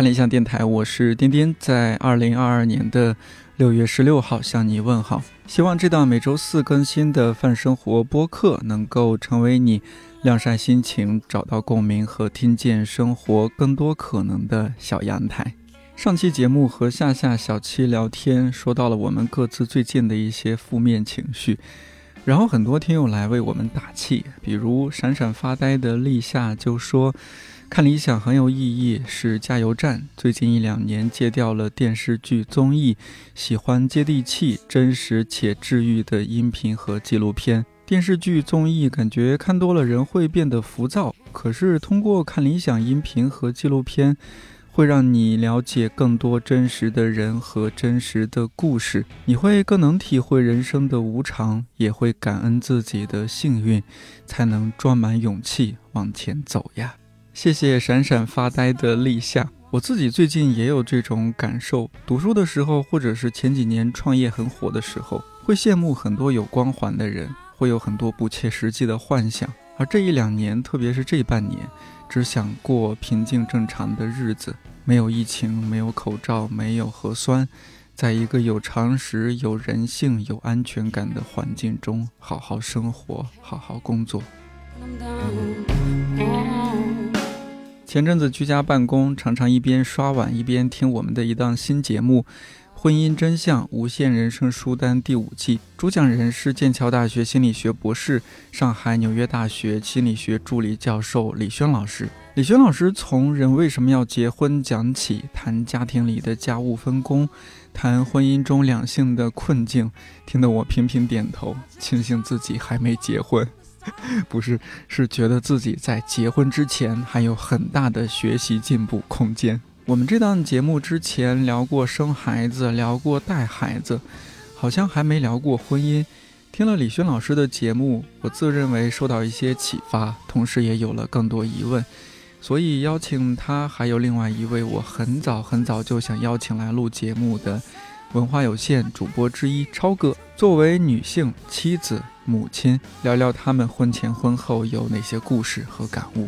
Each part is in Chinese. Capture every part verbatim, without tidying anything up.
看理想电台，我是颠颠，在二零二二年的六月十六号向你问好。希望这档每周四更新的泛生活播客能够成为你晾晒心情、找到共鸣和听见生活更多可能的小阳台。上期节目和夏夏、小七聊天，说到了我们各自最近的一些负面情绪，然后很多听友来为我们打气，比如闪闪发呆的立夏就说，看理想很有意义，是加油站。最近一两年戒掉了电视剧综艺，喜欢接地气、真实且治愈的音频和纪录片。电视剧综艺感觉看多了人会变得浮躁，可是通过看理想音频和纪录片，会让你了解更多真实的人和真实的故事，你会更能体会人生的无常，也会感恩自己的幸运，才能装满勇气往前走呀。谢谢闪闪发呆的立夏，我自己最近也有这种感受，读书的时候或者是前几年创业很火的时候，会羡慕很多有光环的人，会有很多不切实际的幻想，而这一两年，特别是这半年，只想过平静正常的日子，没有疫情，没有口罩，没有核酸，在一个有常识、有人性、有安全感的环境中好好生活，好好工作。前阵子居家办公，常常一边刷碗一边听我们的一档新节目《婚姻真相：无限人生书单》第五季，主讲人是剑桥大学心理学博士、上海纽约大学心理学助理教授李轩老师。李轩老师从人为什么要结婚讲起，谈家庭里的家务分工，谈婚姻中两性的困境，听得我频频点头，庆幸自己还没结婚。不是，是觉得自己在结婚之前还有很大的学习进步空间。我们这档节目之前聊过生孩子，聊过带孩子，好像还没聊过婚姻。听了李轩老师的节目，我自认为受到一些启发，同时也有了更多疑问，所以邀请他，还有另外一位我很早很早就想邀请来录节目的文化有限主播之一超哥，作为女性、妻子、母亲，聊聊他们婚前婚后有哪些故事和感悟。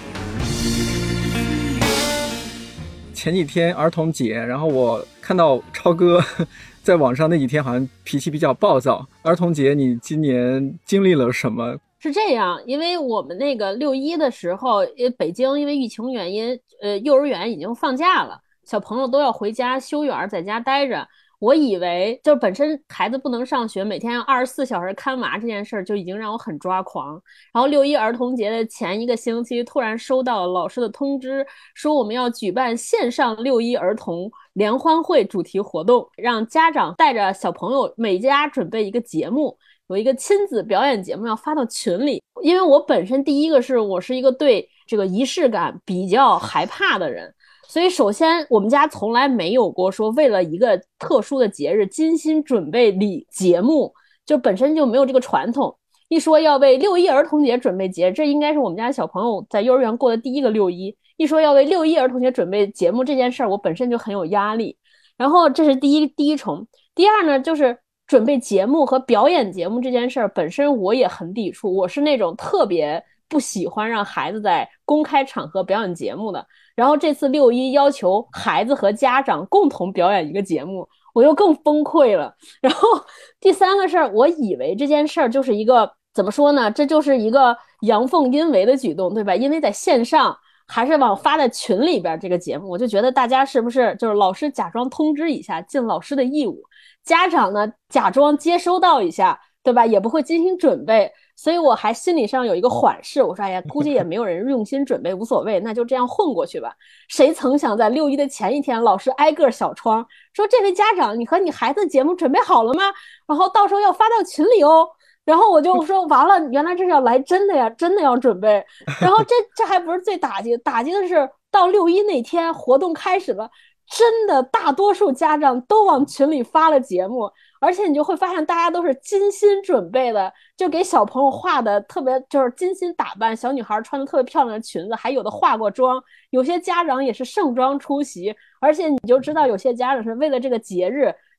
前几天儿童节，然后我看到超哥在网上那几天好像脾气比较暴躁。儿童节你今年经历了什么？ 是这样，因为我们那个六一的时候，北京因为疫情原因，呃，幼儿园已经放假了，小朋友都要回家休园，在家待着。我以为就本身孩子不能上学，每天二十四小时看娃这件事就已经让我很抓狂。然后六一儿童节的前一个星期，突然收到老师的通知，说我们要举办线上六一儿童联欢会主题活动，让家长带着小朋友每家准备一个节目，有一个亲子表演节目要发到群里。因为我本身第一个是我是一个对这个仪式感比较害怕的人，所以首先我们家从来没有过说为了一个特殊的节日精心准备礼节目，就本身就没有这个传统。一说要为六一儿童节准备节，这应该是我们家小朋友在幼儿园过的第一个六一。一说要为六一儿童节准备节目这件事儿，我本身就很有压力。然后这是第一第一重。第二呢，就是准备节目和表演节目这件事儿本身我也很抵触，我是那种特别不喜欢让孩子在公开场合表演节目的。然后这次六一要求孩子和家长共同表演一个节目，我又更崩溃了。然后第三个事儿，我以为这件事儿就是一个怎么说呢，这就是一个阳奉阴违的举动，对吧？因为在线上还是往发在群里边这个节目，我就觉得大家是不是就是老师假装通知一下，尽老师的义务，家长呢假装接收到一下，对吧？也不会精心准备。所以我还心理上有一个缓释，我说哎呀，估计也没有人用心准备，无所谓，那就这样混过去吧。谁曾想在六一的前一天，老师挨个小窗说，这位家长，你和你孩子的节目准备好了吗？然后到时候要发到群里哦。然后我就说完了，原来这是要来真的呀，真的要准备。然后这这还不是最打击，打击的是到六一那天活动开始了，真的大多数家长都往群里发了节目，而且你就会发现大家都是精心准备的，就给小朋友画的特别，就是精心打扮，小女孩穿的特别漂亮的裙子，还有的化过妆，有些家长也是盛装出席，而且你就知道有些家长是为了这个节日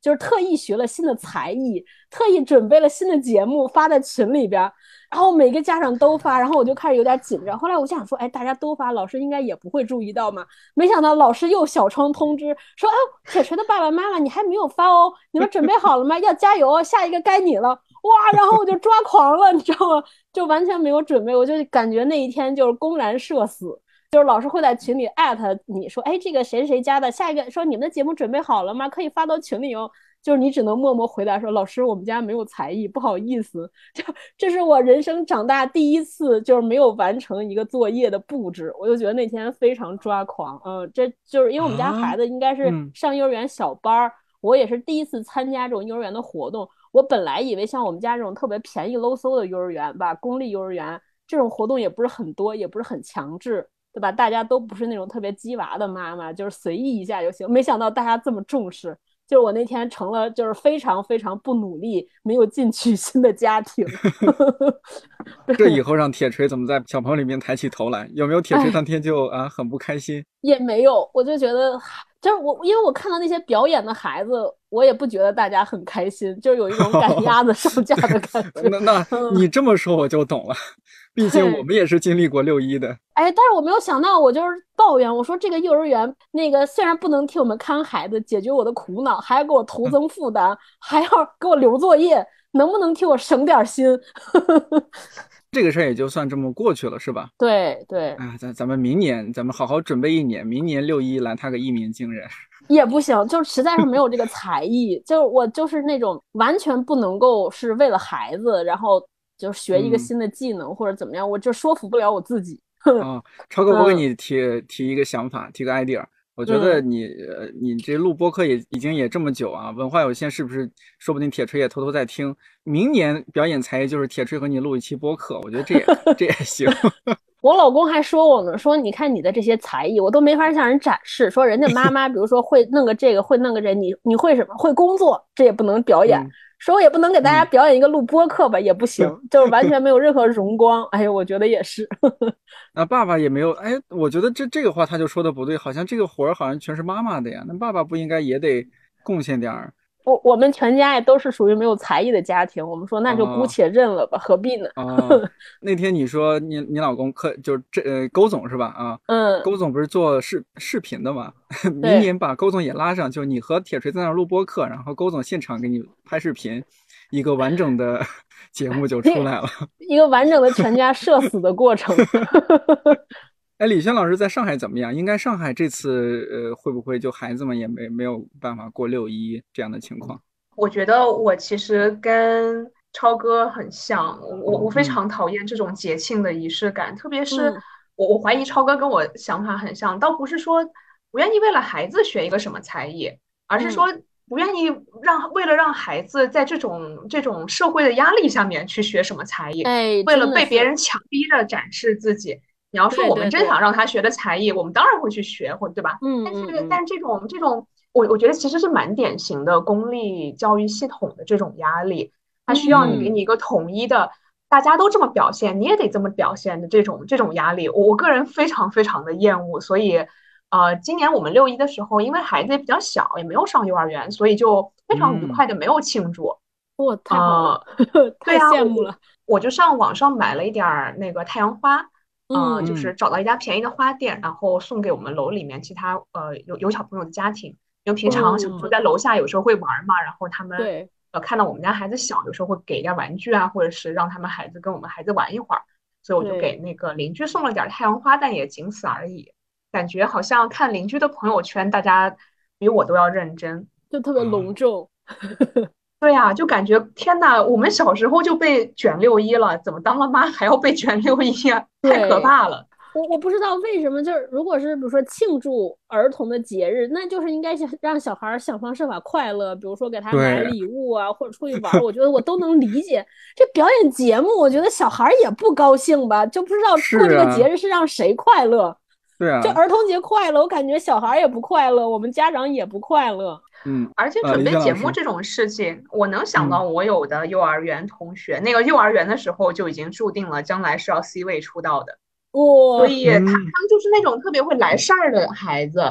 就是特意学了新的才艺，特意准备了新的节目发在群里边，然后每个家长都发，然后我就开始有点紧张。后来我想说，哎，大家都发，老师应该也不会注意到嘛。没想到老师又小窗通知说，哎，铁锤的爸爸妈妈，你还没有发哦，你们准备好了吗？要加油哦，下一个该你了。哇，然后我就抓狂了，你知道吗？就完全没有准备，我就感觉那一天就是公然社死。就是老师会在群里艾特你说，哎，这个谁谁家的，下一个说你们的节目准备好了吗？可以发到群里哦。就是你只能默默回答说，老师，我们家没有才艺，不好意思。就这是我人生长大第一次就是没有完成一个作业的布置，我就觉得那天非常抓狂。嗯，这就是因为我们家孩子应该是上幼儿园小班、嗯、我也是第一次参加这种幼儿园的活动。我本来以为像我们家这种特别便宜 low 搜的幼儿园吧，公立幼儿园这种活动也不是很多，也不是很强制，对吧？大家都不是那种特别鸡娃的妈妈，就是随意一下就行。没想到大家这么重视，就是我那天成了就是非常非常不努力，没有进取心的家庭。 这以后让铁锤怎么在小朋友里面抬起头来？有没有铁锤当天就啊很不开心？ 也没有，我就觉得就是我，因为我看到那些表演的孩子，我也不觉得大家很开心，就有一种赶鸭子上架的感觉。 那那你这么说我就懂了，毕竟我们也是经历过六一的。 哎，但是我没有想到，我就是抱怨，我说这个幼儿园那个虽然不能替我们看孩子解决我的苦恼，还要给我徒增负担，嗯、还要给我留作业，能不能替我省点心？ 这个事儿也就算这么过去了，是吧？ 对对。 啊，咱咱们明年咱们好好准备一年，明年六一来他个一鸣惊人。 也不行，就实在是没有这个才艺，就我就是那种完全不能够是为了孩子，然后就学一个新的技能、嗯、或者怎么样，我就说服不了我自己。 哦，超哥，我给你提、嗯、提一个想法，提个 idea。我觉得你、嗯、呃，你这录播客也已经也这么久啊，文化有限，是不是？说不定铁锤也偷偷在听。明年表演才艺就是铁锤和你录一期播客，我觉得这也这也行。 我老公还说我呢，说你看你的这些才艺，我都没法向人展示。说人家妈妈，比如说会弄个这个，会弄个这，你你会什么？会工作，这也不能表演。嗯、说我也不能给大家表演一个录播课吧，嗯、也不行，就是完全没有任何荣光。哎呀，我觉得也是。 那爸爸也没有，哎，我觉得这这个话他就说的不对，好像这个活儿好像全是妈妈的呀，那爸爸不应该也得贡献点儿？ 我我们全家也都是属于没有才艺的家庭，我们说那就姑且认了吧，哦、何必呢？ 哦，那天你说你你老公可就是这呃勾总是吧？啊，嗯，勾总不是做视视频的吗？明年把勾总也拉上，就你和铁锤在那儿录播客，然后勾总现场给你拍视频，一个完整的节目就出来了， 一个完整的全家社死的过程。 哎，李轩老师在上海怎么样？应该上海这次呃会不会就孩子们也没没有办法过六一这样的情况？ 我觉得我其实跟超哥很像，我我非常讨厌这种节庆的仪式感，嗯、特别是我我怀疑超哥跟我想法很像，倒不是说不愿意为了孩子学一个什么才艺，而是说不愿意让为了让孩子在这种这种社会的压力下面去学什么才艺， 哎， 为了被别人强逼着展示自己。你要说我们真想让他学的才艺，对对对，我们当然会去学，或对吧？嗯，但是、嗯、但这种这种，我我觉得其实是蛮典型的公立教育系统的这种压力，它需要你给你一个统一的，嗯、大家都这么表现，你也得这么表现的这种这种压力，我我个人非常非常的厌恶。所以，呃，今年我们六一的时候，因为孩子也比较小，也没有上幼儿园，所以就非常愉快的没有庆祝。 哇、嗯，太好了， 呃、 太羡慕了。 啊、我, 我就上网上买了一点那个太阳花。嗯、呃，就是找到一家便宜的花店，然后送给我们楼里面其他呃有有小朋友的家庭，因为平常小朋友在楼下有时候会玩嘛，然后他们对呃看到我们家孩子小，有时候会给点玩具啊，或者是让他们孩子跟我们孩子玩一会儿，所以我就给那个邻居送了点太阳花，但也仅此而已。感觉好像看邻居的朋友圈，大家比我都要认真， 就特别隆重。 对呀、啊，就感觉天哪，我们小时候就被卷六一了，怎么当了妈还要被卷六一啊？太可怕了！ 我我不知道为什么，就是如果是比如说庆祝儿童的节日，那就是应该让小孩想方设法快乐，比如说给他买礼物啊，或者出去玩，我觉得我都能理解。这表演节目，我觉得小孩也不高兴吧，就不知道过这个节日是让谁快乐。 对啊， 就儿童节快乐，我感觉小孩也不快乐，我们家长也不快乐。 嗯，而且准备节目这种事情，呃、我能想到我有的幼儿园同学，嗯、那个幼儿园的时候就已经注定了将来是要 C 位出道的， 哇， 所以他他们就是那种特别会来事儿的孩子，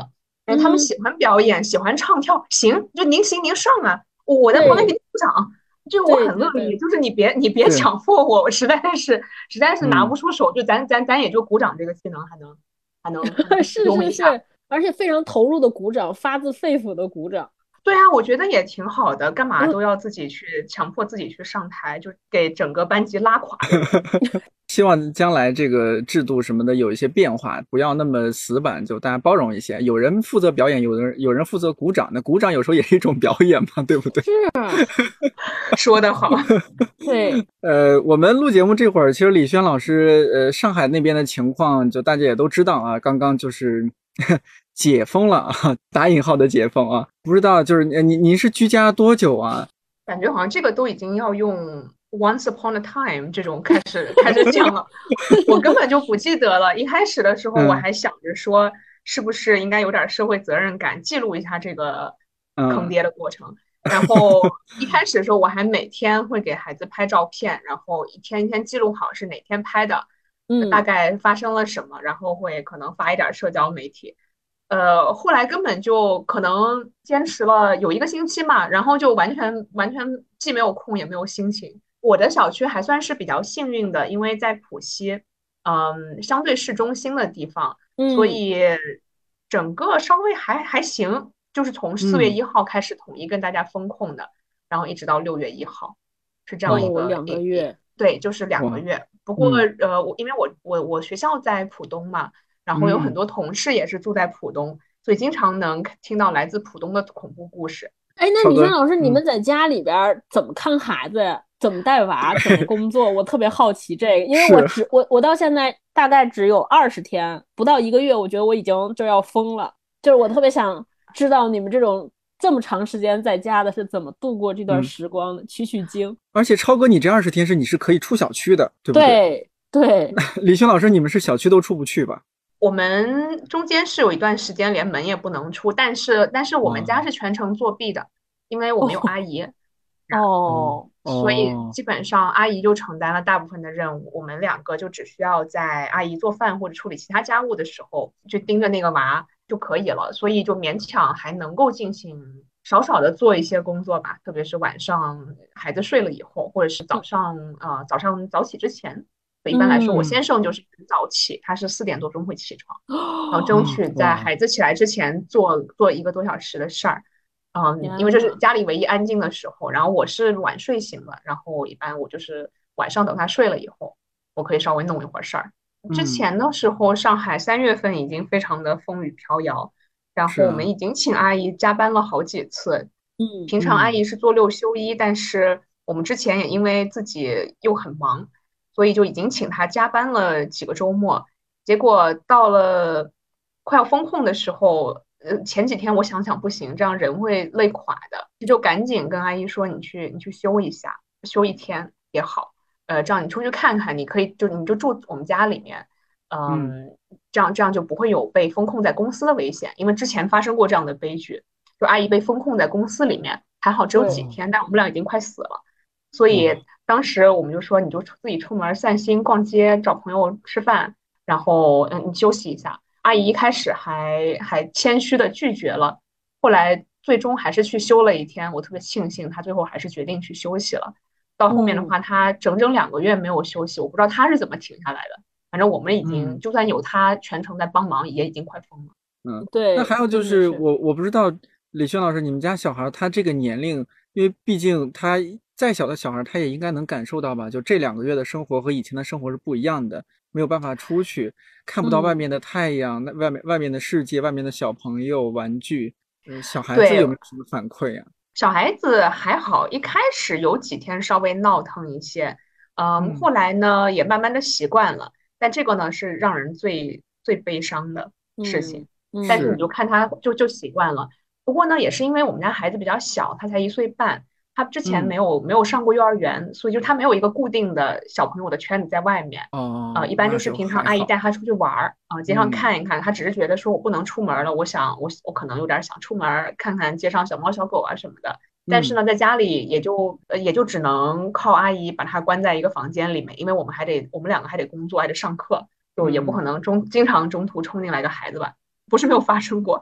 然后他们喜欢表演，嗯、喜欢唱跳，行，就您行您上啊，我在旁边给你鼓掌，就我很乐意，就是你别你别强迫我，我实在是实在是拿不出手，就咱咱咱也就鼓掌这个技能还能还能是是是，而且非常投入的鼓掌，发自肺腑的鼓掌。 对啊，我觉得也挺好的，干嘛都要自己去强迫自己去上台，就给整个班级拉垮。 希望将来这个制度什么的有一些变化，不要那么死板，就大家包容一些。有人负责表演，有人有人负责鼓掌，那鼓掌有时候也是一种表演嘛，对不对？ 是， 说得好。 对， 呃，我们录节目这会儿，其实李轩老师，呃，上海那边的情况，就大家也都知道啊，刚刚就是解封了啊，打引号的解封啊，不知道就是您您是居家多久啊？ 感觉好像这个都已经要用 Once Upon a Time 这种开始开始讲了，我根本就不记得了。一开始的时候我还想着说，是不是应该有点社会责任感，记录一下这个坑爹的过程。嗯、然后一开始的时候，我还每天会给孩子拍照片，然后一天一天记录好是哪天拍的， 嗯， 大概发生了什么，然后会可能发一点社交媒体。呃，后来根本就可能坚持了有一个星期嘛，然后就完全完全既没有空也没有心情。我的小区还算是比较幸运的，因为在浦西，嗯，相对市中心的地方， 嗯、 所以整个稍微还还行。就是从四月一号开始统一跟大家封控的，嗯、然后一直到六月一号，是这样一个、 哦、两个月。 对，就是两个月。不过、嗯、呃，我因为我我我学校在浦东嘛。然后有很多同事也是住在浦东，嗯、所以经常能听到来自浦东的恐怖故事。 哎，那李轩老师，你们在家里边怎么看孩子呀？怎么带娃？怎么工作？我特别好奇这个，因为我只我我到现在大概只有二十天，不到一个月，我觉得我已经就要疯了。就是我特别想知道你们这种这么长时间在家的是怎么度过这段时光的，嗯、取取经。 而且超哥，你这二十天是你是可以出小区的，对不对？ 对对。 李轩老师，你们是小区都出不去吧？ 我们中间是有一段时间连门也不能出，但是但是我们家是全程作弊的，因为我们有阿姨哦， 所以基本上阿姨就承担了大部分的任务，我们两个就只需要在阿姨做饭或者处理其他家务的时候就盯着那个娃就可以了，所以就勉强还能够进行少少的做一些工作吧，特别是晚上孩子睡了以后，或者是早上呃早上早起之前。一般来说，我先生就是很早起，他是四点多钟会起床，然后争取在孩子起来之前做做一个多小时的事儿，嗯，因为这是家里唯一安静的时候。然后我是晚睡型的，然后一般我就是晚上等他睡了以后，我可以稍微弄一会儿事儿。之前的时候，上海三月份已经非常的风雨飘摇，然后我们已经请阿姨加班了好几次。 嗯， 平常阿姨是做六休一，但是我们之前也因为自己又很忙。所以就已经请他加班了几个周末，结果到了快要封控的时候，呃，前几天我想想不行，这样人会累垮的，就赶紧跟阿姨说，你去你去休一下，休一天也好，呃，这样你出去看看，你可以就你就住我们家里面，嗯，嗯这样这样就不会有被封控在公司的危险，因为之前发生过这样的悲剧，就阿姨被封控在公司里面，还好只有几天，但我们俩已经快死了，所以。当时我们就说，你就自己出门散心、逛街、找朋友吃饭，然后嗯，你休息一下。阿姨一开始还还谦虚的拒绝了，后来最终还是去休了一天。我特别庆幸，她最后还是决定去休息了。到后面的话，她整整两个月没有休息，我不知道她是怎么停下来的。反正我们已经，嗯、就算有她全程在帮忙，也已经快疯了。 嗯， 对。 那还有就是我我不知道李轩老师，你们家小孩他这个年龄，因为毕竟他。再小的小孩他也应该能感受到吧，就这两个月的生活和以前的生活是不一样的，没有办法出去，看不到外面的太阳，那、嗯、外面外面的世界，外面的小朋友玩具，嗯，小孩子有没有什么反馈啊？ 小孩子还好，一开始有几天稍微闹腾一些，嗯，嗯后来呢也慢慢的习惯了，但这个呢是让人最最悲伤的事情， 嗯嗯、 但是你就看他就就习惯了。不过呢也是因为我们家孩子比较小，他才一岁半。他之前没有、嗯、没有上过幼儿园，所以就他没有一个固定的小朋友的圈子在外面。 哦， 呃，一般就是平常阿姨带他出去玩儿啊、呃，街上看一看。嗯、他只是觉得说我不能出门了，我想我我可能有点想出门看看街上小猫小狗啊什么的。但是呢，在家里也就呃也就只能靠阿姨把他关在一个房间里面，因为我们还得我们两个还得工作，还得上课，就也不可能中、嗯、经常中途冲进来个孩子吧，不是没有发生过。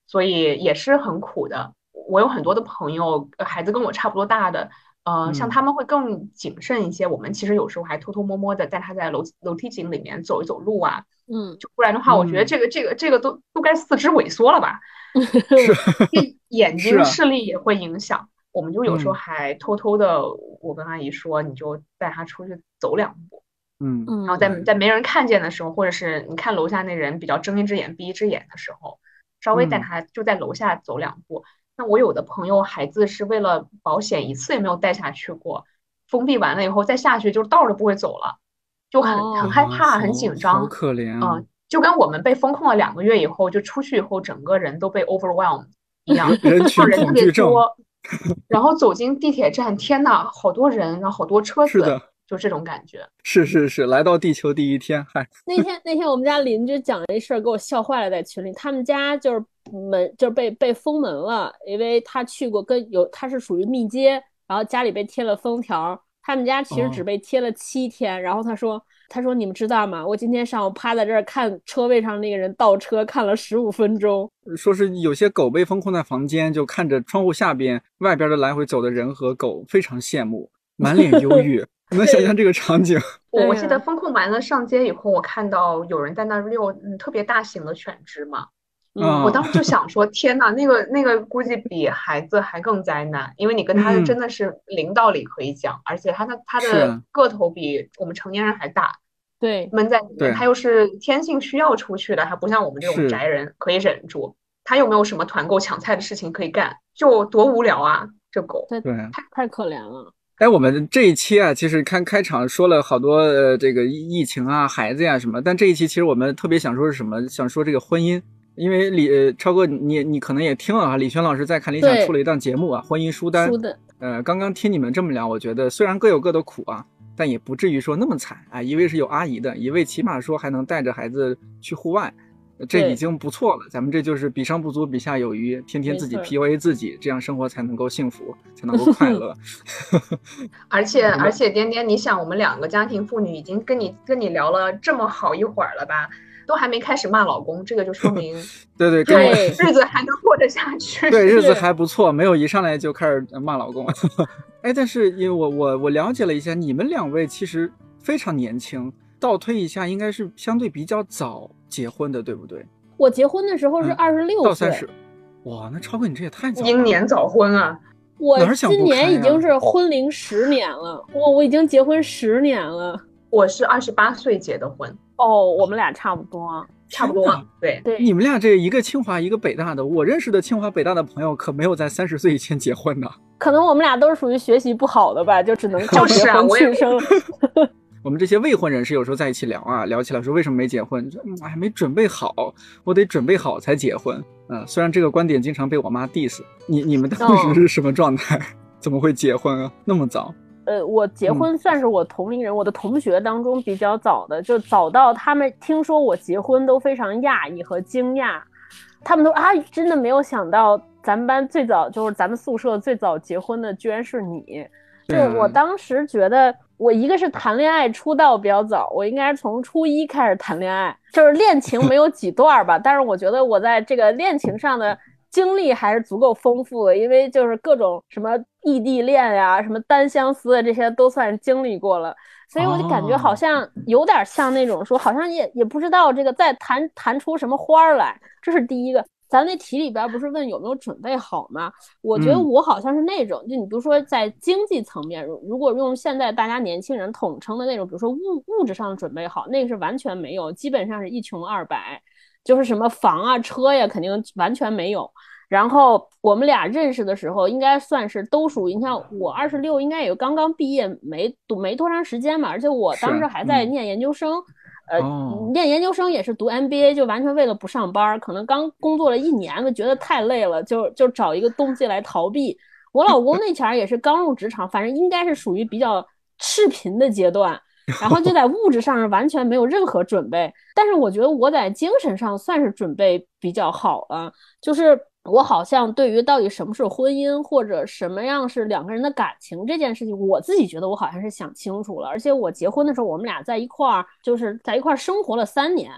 所以也是很苦的。我有很多的朋友，孩子跟我差不多大的，呃，像他们会更谨慎一些。我们其实有时候还偷偷摸摸的带他在楼楼梯井里面走一走路啊， 嗯， 就不然的话，我觉得这个这个这个都都该四肢萎缩了吧。 是眼睛视力也会影响。我们就有时候嗯还偷偷的，我跟阿姨说，你就带他出去走两步， 嗯， 嗯， 然后在在没人看见的时候，或者是你看楼下那人比较睁一只眼闭一只眼的时候，稍微带他就在楼下走两步。那我有的朋友孩子是为了保险一次也没有带下去过，封闭完了以后再下去就道儿都不会走了，就很很害啊， 怕，很好紧张。 好可怜啊。 嗯，就跟我们被封控了两个月以后，就出去以后整个人都被 overwhelmed 一样， 人群人特别恐惧症。 多，然后走进地铁站，天呐，好多人，然后好多车子， 是的， 就这种感觉。 是是是，来到地球第一天，嗨， 那天那天我们家邻居讲了一事儿，给我笑坏了，在群里，他们家就是门就是被被封门了，因为他去过跟有他是属于密接，然后家里被贴了封条，他们家其实只被贴了七天，哦、然后他说他说你们知道吗？我今天上午趴在这儿看车位上那个人倒车，看了十五分钟。 说是有些狗被封控在房间，就看着窗户下边外边的来回走的人和狗，非常羡慕，满脸忧郁。你能想象这个场景？ 我我记得封控完了上街以后，我看到有人在那遛嗯特别大型的犬只嘛，嗯，我当时就想说，天呐，那个那个估计比孩子还更灾难，因为你跟他真的是零道理可以讲，嗯、而且他的他的个头比我们成年人还大， 对， 闷在里面，他又是天性需要出去的，还不像我们这种宅人可以忍住。他又没有什么团购抢菜的事情可以干，就多无聊啊！这狗， 对，太太可怜了。 哎，我们这一期啊，其实看开场说了好多呃，这个疫情啊、孩子呀、啊、什么，但这一期其实我们特别想说是什么？想说这个婚姻，因为李、呃、超哥你你可能也听了啊，李轩老师在看理想出了一档节目啊，婚姻书单。 书的。 呃，刚刚听你们这么聊，我觉得虽然各有各的苦啊，但也不至于说那么惨啊。一位是有阿姨的，一位起码说还能带着孩子去户外。这已经不错了，咱们这就是比上不足，比下有余，天天自己 P U A 自己，这样生活才能够幸福，才能够快乐。 而且而且，颠颠，你想，我们两个家庭妇女已经跟你跟你聊了这么好一会儿了吧，都还没开始骂老公，这个就说明对对对， 日子还能过得下去。 对，日子还不错，没有一上来就开始骂老公。哎，但是因为我我我了解了一下，你们两位其实非常年轻。倒推一下，应该是相对比较早结婚的，对不对？ 我结婚的时候是二十六岁， 到三十。哇，那超哥你这也太早了， 英年早婚啊！ 我今年已经是婚龄十年了，哇，我已经结婚十年了。 我是二十八岁结的婚。 哦，我们俩差不多， 差不多。对对， 你们俩这一个清华一个北大的，我认识的清华北大的朋友可没有在三十岁以前结婚的。 可能我们俩都是属于学习不好的吧，就只能靠结婚庆生。 我们这些未婚人士有时候在一起聊啊，聊起来说为什么没结婚，嗯，还没准备好，我得准备好才结婚。嗯、呃，虽然这个观点经常被我妈 diss， 你你们当时是什么状态？哦、怎么会结婚啊？那么早？ 呃，我结婚算是我同龄人、嗯，我的同学当中比较早的，就早到他们听说我结婚都非常讶异和惊讶，他们都啊，真的没有想到咱们班最早就是咱们宿舍最早结婚的居然是你。就我当时觉得，我一个是谈恋爱出道比较早，我应该是从初一开始谈恋爱，就是恋情没有几段吧，但是我觉得我在这个恋情上的经历还是足够丰富的，因为就是各种什么异地恋呀、什么单相思的这些都算经历过了，所以我就感觉好像有点像那种说，好像也也不知道这个再谈谈出什么花来，这是第一个。咱那题里边不是问有没有准备好吗？我觉得我好像是那种，嗯、就你比如说在经济层面，如果用现在大家年轻人统称的那种，比如说物物质上的准备好，那个是完全没有，基本上是一穷二白，就是什么房啊车呀，肯定完全没有。然后我们俩认识的时候，应该算是都属于，你像我二十六，应该也刚刚毕业没没多长时间嘛，而且我当时还在念研究生。呃，哦、念研究生也是读 M B A， 就完全为了不上班，可能刚工作了一年，就觉得太累了，就就找一个东西来逃避。我老公那前儿也是刚入职场，反正应该是属于比较赤贫的阶段，然后就在物质上是完全没有任何准备。但是我觉得我在精神上算是准备比较好了，就是我好像对于到底什么是婚姻或者什么样是两个人的感情这件事情，我自己觉得我好像是想清楚了。而且我结婚的时候，我们俩在一块儿就是在一块儿生活了三年，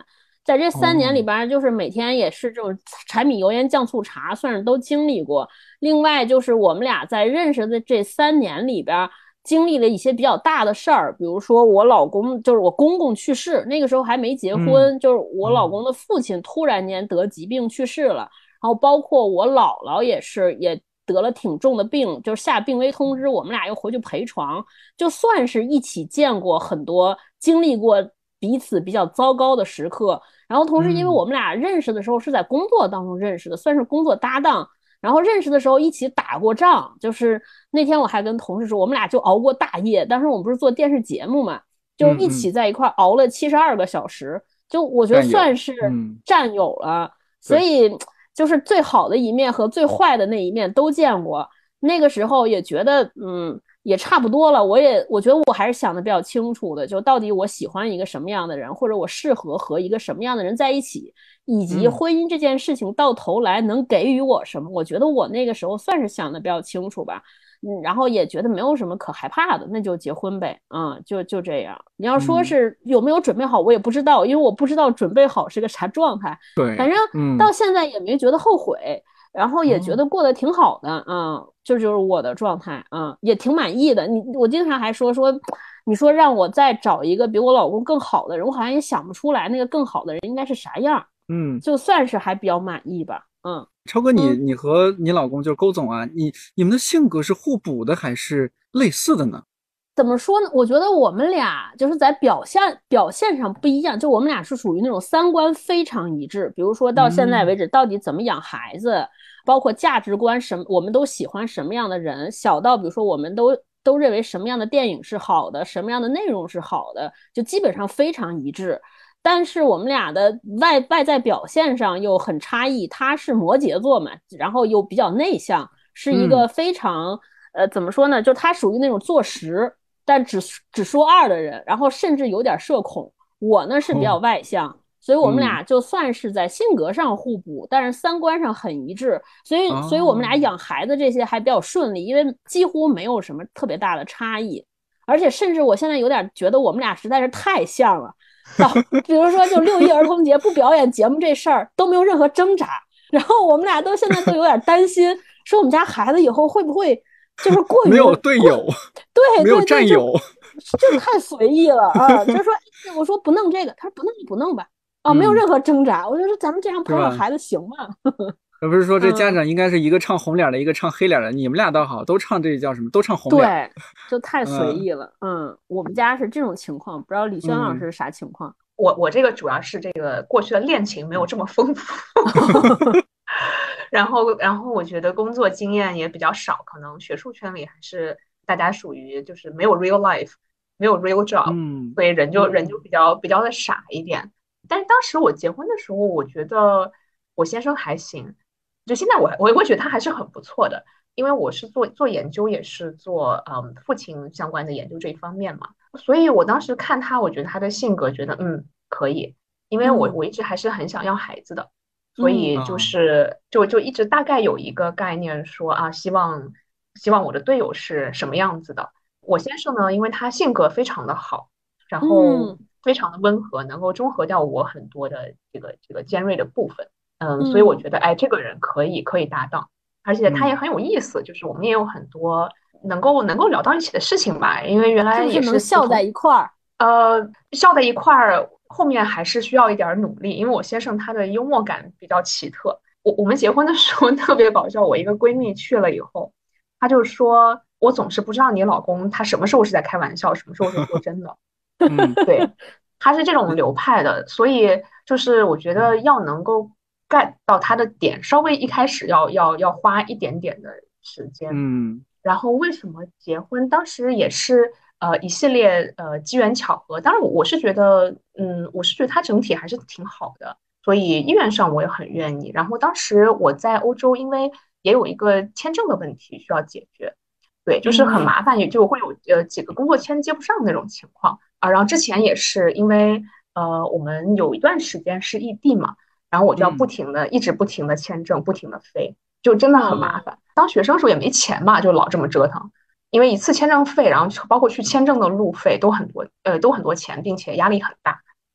在这三年里边，就是每天也是这种柴米油盐酱醋茶，算是都经历过。另外就是我们俩在认识的这三年里边，经历了一些比较大的事儿，比如说我老公就是我公公去世，那个时候还没结婚，嗯、就是我老公的父亲突然间得疾病去世了，然后包括我姥姥也是也得了挺重的病，就是下病危通知，我们俩又回去陪床，就算是一起见过很多，经历过彼此比较糟糕的时刻。然后同时因为我们俩认识的时候是在工作当中认识的，算是工作搭档，然后认识的时候一起打过仗，就是那天我还跟同事说我们俩就熬过大夜，当时我们不是做电视节目嘛，就一起在一块熬了七十二个小时，就我觉得算是战友了，所以就是最好的一面和最坏的那一面都见过。那个时候也觉得嗯也差不多了，我也我觉得我还是想的比较清楚的，就到底我喜欢一个什么样的人，或者我适合和一个什么样的人在一起，以及婚姻这件事情到头来能给予我什么，嗯、我觉得我那个时候算是想的比较清楚吧。嗯，然后也觉得没有什么可害怕的，那就结婚呗，嗯，就就这样。你要说是有没有准备好，我也不知道，因为我不知道准备好是个啥状态。 对， 反正到现在也没觉得后悔。嗯然后也觉得过得挺好的，嗯，这就是我的状态，嗯，也挺满意的。你我经常还说说，你说让我再找一个比我老公更好的人，我好像也想不出来那个更好的人应该是啥样， 嗯， 就算是还比较满意吧，嗯。 超哥，你你和你老公就是勾总啊，你你们的性格是互补的还是类似的呢？ 怎么说呢？我觉得我们俩就是在表现表现上不一样，就我们俩是属于那种三观非常一致。比如说到现在为止，到底怎么养孩子，嗯、包括价值观什么，我们都喜欢什么样的人，小到比如说我们都都认为什么样的电影是好的，什么样的内容是好的，就基本上非常一致。但是我们俩的外外在表现上又很差异，他是摩羯座嘛，然后又比较内向，是一个非常、嗯、呃怎么说呢，就他属于那种坐实。但只只说二的人，然后甚至有点社恐。我呢是比较外向，哦、所以我们俩就算是在性格上互补，嗯、但是三观上很一致。所以，哦、所以我们俩养孩子这些还比较顺利，因为几乎没有什么特别大的差异。而且，甚至我现在有点觉得我们俩实在是太像了。到比如说，就六一儿童节不表演节目这事儿都没有任何挣扎，然后我们俩都现在都有点担心，说我们家孩子以后会不会。就是过于没有队友， 对， 没有战友， 就, 就太随意了啊！就说我说不弄这个，他说不弄不弄吧，啊，没有任何挣扎。嗯、我就说咱们这样培养孩子行吗？ 那不是说这家长应该是一个唱红脸的，嗯、一个唱黑脸的，你们俩倒好，都唱这叫什么？都唱红脸。 对，就太随意了。嗯, 嗯，我们家是这种情况，不知道李轩老师是啥情况？ 嗯、我我这个主要是这个过去的恋情没有这么丰富。然后，然后我觉得工作经验也比较少，可能学术圈里还是大家属于就是没有 real life， 没有 real job，嗯、所以人就、嗯、人就比较比较的傻一点。但是当时我结婚的时候，我觉得我先生还行，就现在我我我觉得他还是很不错的，因为我是做做研究，也是做嗯父亲相关的研究这一方面嘛，所以我当时看他，我觉得他的性格觉得嗯可以，因为我、嗯、我一直还是很想要孩子的。所以就是、嗯、就就一直大概有一个概念说啊，希望希望我的队友是什么样子的。我先生呢，因为他性格非常的好，然后非常的温和，嗯、能够中和掉我很多的这个这个尖锐的部分。嗯，所以我觉得哎，这个人可以可以搭档，而且他也很有意思，嗯、就是我们也有很多能够能够聊到一起的事情吧。因为原来也是能笑在一块儿， 呃，笑在一块儿。后面还是需要一点努力，因为我先生他的幽默感比较奇特。我我们结婚的时候特别搞笑，我一个闺蜜去了以后，她就说我总是不知道你老公他什么时候是在开玩笑，什么时候是说真的。嗯，对，他是这种流派的，所以就是我觉得要能够 get 到他的点，稍微一开始要要要花一点点的时间。嗯，然后为什么结婚？当时也是。呃，一系列呃机缘巧合，当然我是觉得，嗯，我是觉得它整体还是挺好的，所以意愿上我也很愿意。然后当时我在欧洲，因为也有一个签证的问题需要解决，对，就是很麻烦，也就会有呃几个工作签接不上那种情况啊。然后之前也是因为呃我们有一段时间是异地嘛，然后我就要不停的、嗯、一直不停的签证，不停的飞，就真的很麻烦。嗯、当学生时候也没钱嘛，就老这么折腾。因为一次签证费，然后包括去签证的路费都很多，呃，都很多钱，并且压力很大。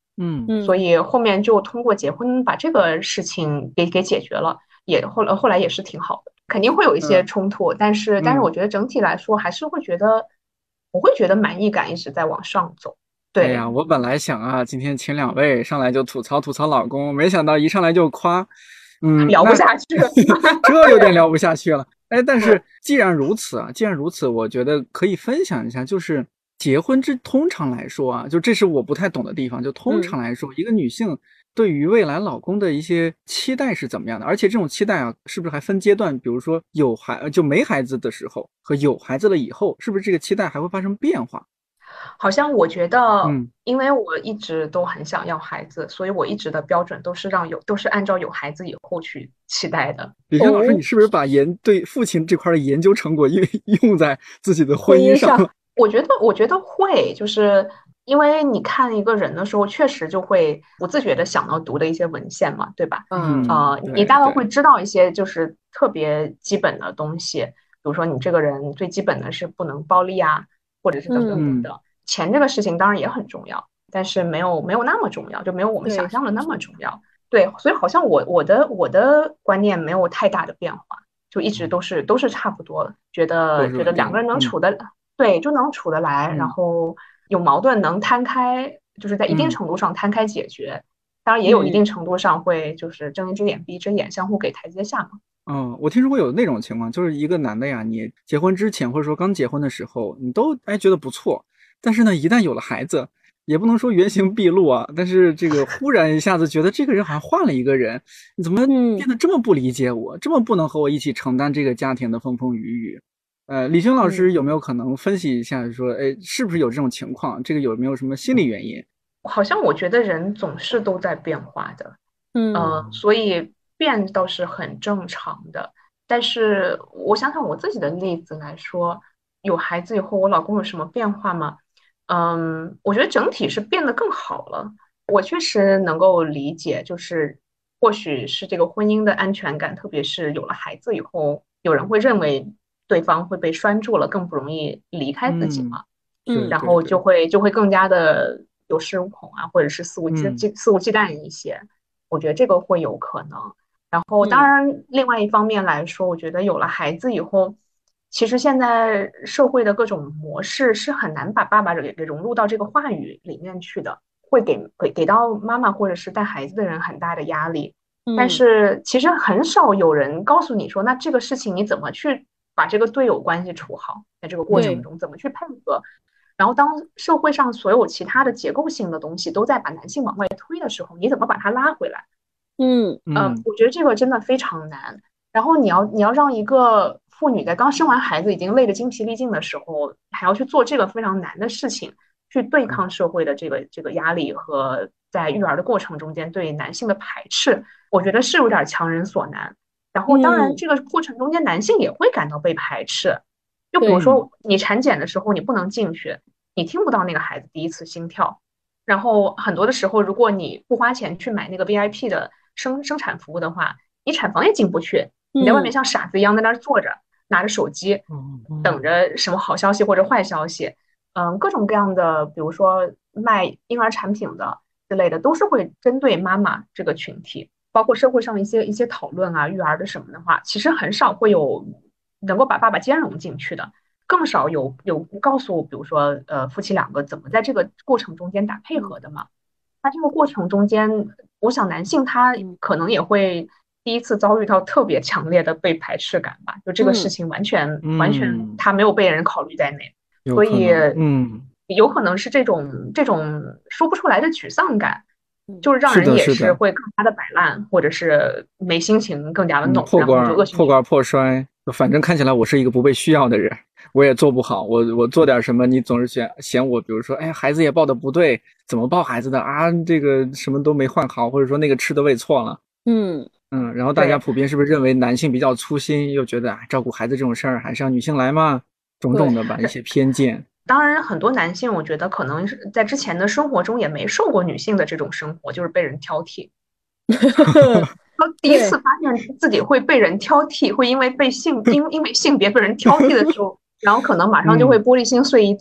嗯， 所以后面就通过结婚把这个事情给给解决了，也后来后来也是挺好的。肯定会有一些冲突，嗯、但是但是我觉得整体来说还是会觉得，我会觉得满意感一直在往上走。对， 哎呀，我本来想啊，今天请两位上来就吐槽吐槽老公，没想到一上来就夸，嗯， 聊不下去了， 这有点聊不下去了。哎，但是既然如此啊，既然如此，我觉得可以分享一下，就是结婚之通常来说啊，就这是我不太懂的地方，就通常来说，嗯、一个女性对于未来老公的一些期待是怎么样的？而且这种期待啊，是不是还分阶段？比如说有孩就没孩子的时候和有孩子了以后，是不是这个期待还会发生变化？ 好像我觉得，嗯，因为我一直都很想要孩子，所以我一直的标准都是让有都是按照有孩子以后去期待的。 李轩老师，你是不是把研对父亲这块的研究成果用用在自己的婚姻上了？ 我觉得，我觉得会，就是因为你看一个人的时候，确实就会不自觉的想到读的一些文献嘛，对吧？ 嗯啊、呃，你大概会知道一些就是特别基本的东西，比如说你这个人最基本的是不能暴力啊，或者是等等等等。嗯、钱这个事情当然也很重要，但是没有没有那么重要，就没有我们想象的那么重要。对，所以好像我我的我的观念没有太大的变化，就一直都是都是差不多，觉得觉得两个人能处得。嗯对，就能处得来，嗯、然后有矛盾能摊开，就是在一定程度上摊开解决。嗯、当然，也有一定程度上会就是睁一只眼闭一只眼，相互给台阶下嘛。 嗯，我听说过有那种情况，就是一个男的呀，你结婚之前或者说刚结婚的时候，你都哎觉得不错，但是呢，一旦有了孩子，也不能说原形毕露啊，但是这个忽然一下子觉得这个人好像换了一个人，你怎么变得这么不理解我，嗯、这么不能和我一起承担这个家庭的风风雨雨？呃，李轩老师有没有可能分析一下说，哎，是不是有这种情况？这个有没有什么心理原因？ 好像我觉得人总是都在变化的， 嗯、 呃，所以变倒是很正常的。但是我想想我自己的例子来说，有孩子以后，我老公有什么变化吗？嗯，我觉得整体是变得更好了。我确实能够理解，就是或许是这个婚姻的安全感，特别是有了孩子以后，有人会认为对方会被拴住了，更不容易离开自己嘛。 嗯， 然后就会就会更加的有恃无恐啊，或者是肆无忌忌肆无忌惮一些。我觉得这个会有可能。然后当然，另外一方面来说，我觉得有了孩子以后，其实现在社会的各种模式是很难把爸爸给给融入到这个话语里面去的，会给给给到妈妈或者是带孩子的人很大的压力。但是其实很少有人告诉你说，那这个事情你怎么去把这个队友关系处好，在这个过程中怎么去配合。然后当社会上所有其他的结构性的东西都在把男性往外推的时候，你怎么把它拉回来？ 嗯呃，我觉得这个真的非常难。然后你要你要让一个妇女在刚生完孩子已经累得精疲力尽的时候，还要去做这个非常难的事情，去对抗社会的这个这个压力和在育儿的过程中间对男性的排斥，我觉得是有点强人所难。然后当然这个过程中间男性也会感到被排斥，就比如说你产检的时候你不能进去，你听不到那个孩子第一次心跳。然后很多的时候，如果你不花钱去买那个 V I P 的生生产服务的话，你产房也进不去，你在外面像傻子一样在那儿坐着，拿着手机，等着什么好消息或者坏消息。嗯，各种各样的，比如说卖婴儿产品的之类的，都是会针对妈妈这个群体。包括社会上一些一些讨论啊，育儿的什么的话，其实很少会有能够把爸爸兼容进去的。更少有有告诉，比如说，呃，夫妻两个怎么在这个过程中间打配合的嘛？那这个过程中间，我想男性他可能也会第一次遭遇到特别强烈的被排斥感吧，就这个事情完全、嗯、完全他没有被人考虑在内， 嗯、 所以嗯， 有可能是这种这种说不出来的沮丧感，就是让人也是会更加的摆烂，或者是没心情，更加的弄， 嗯、破罐然后就破罐破摔。反正看起来我是一个不被需要的人，我也做不好，我我做点什么你总是嫌嫌我，比如说哎孩子也抱得不对，怎么抱孩子的啊，这个什么都没换好，或者说那个吃的喂错了。 嗯嗯，然后大家普遍是不是认为男性比较粗心，又觉得啊照顾孩子这种事儿还是让女性来嘛，种种的吧一些偏见。 当然很多男性我觉得可能是在之前的生活中也没受过女性的这种生活，就是被人挑剔。他第一次发现自己会被人挑剔，会因为被性因因为性别被人挑剔的时候，然后可能马上就会玻璃心碎一地。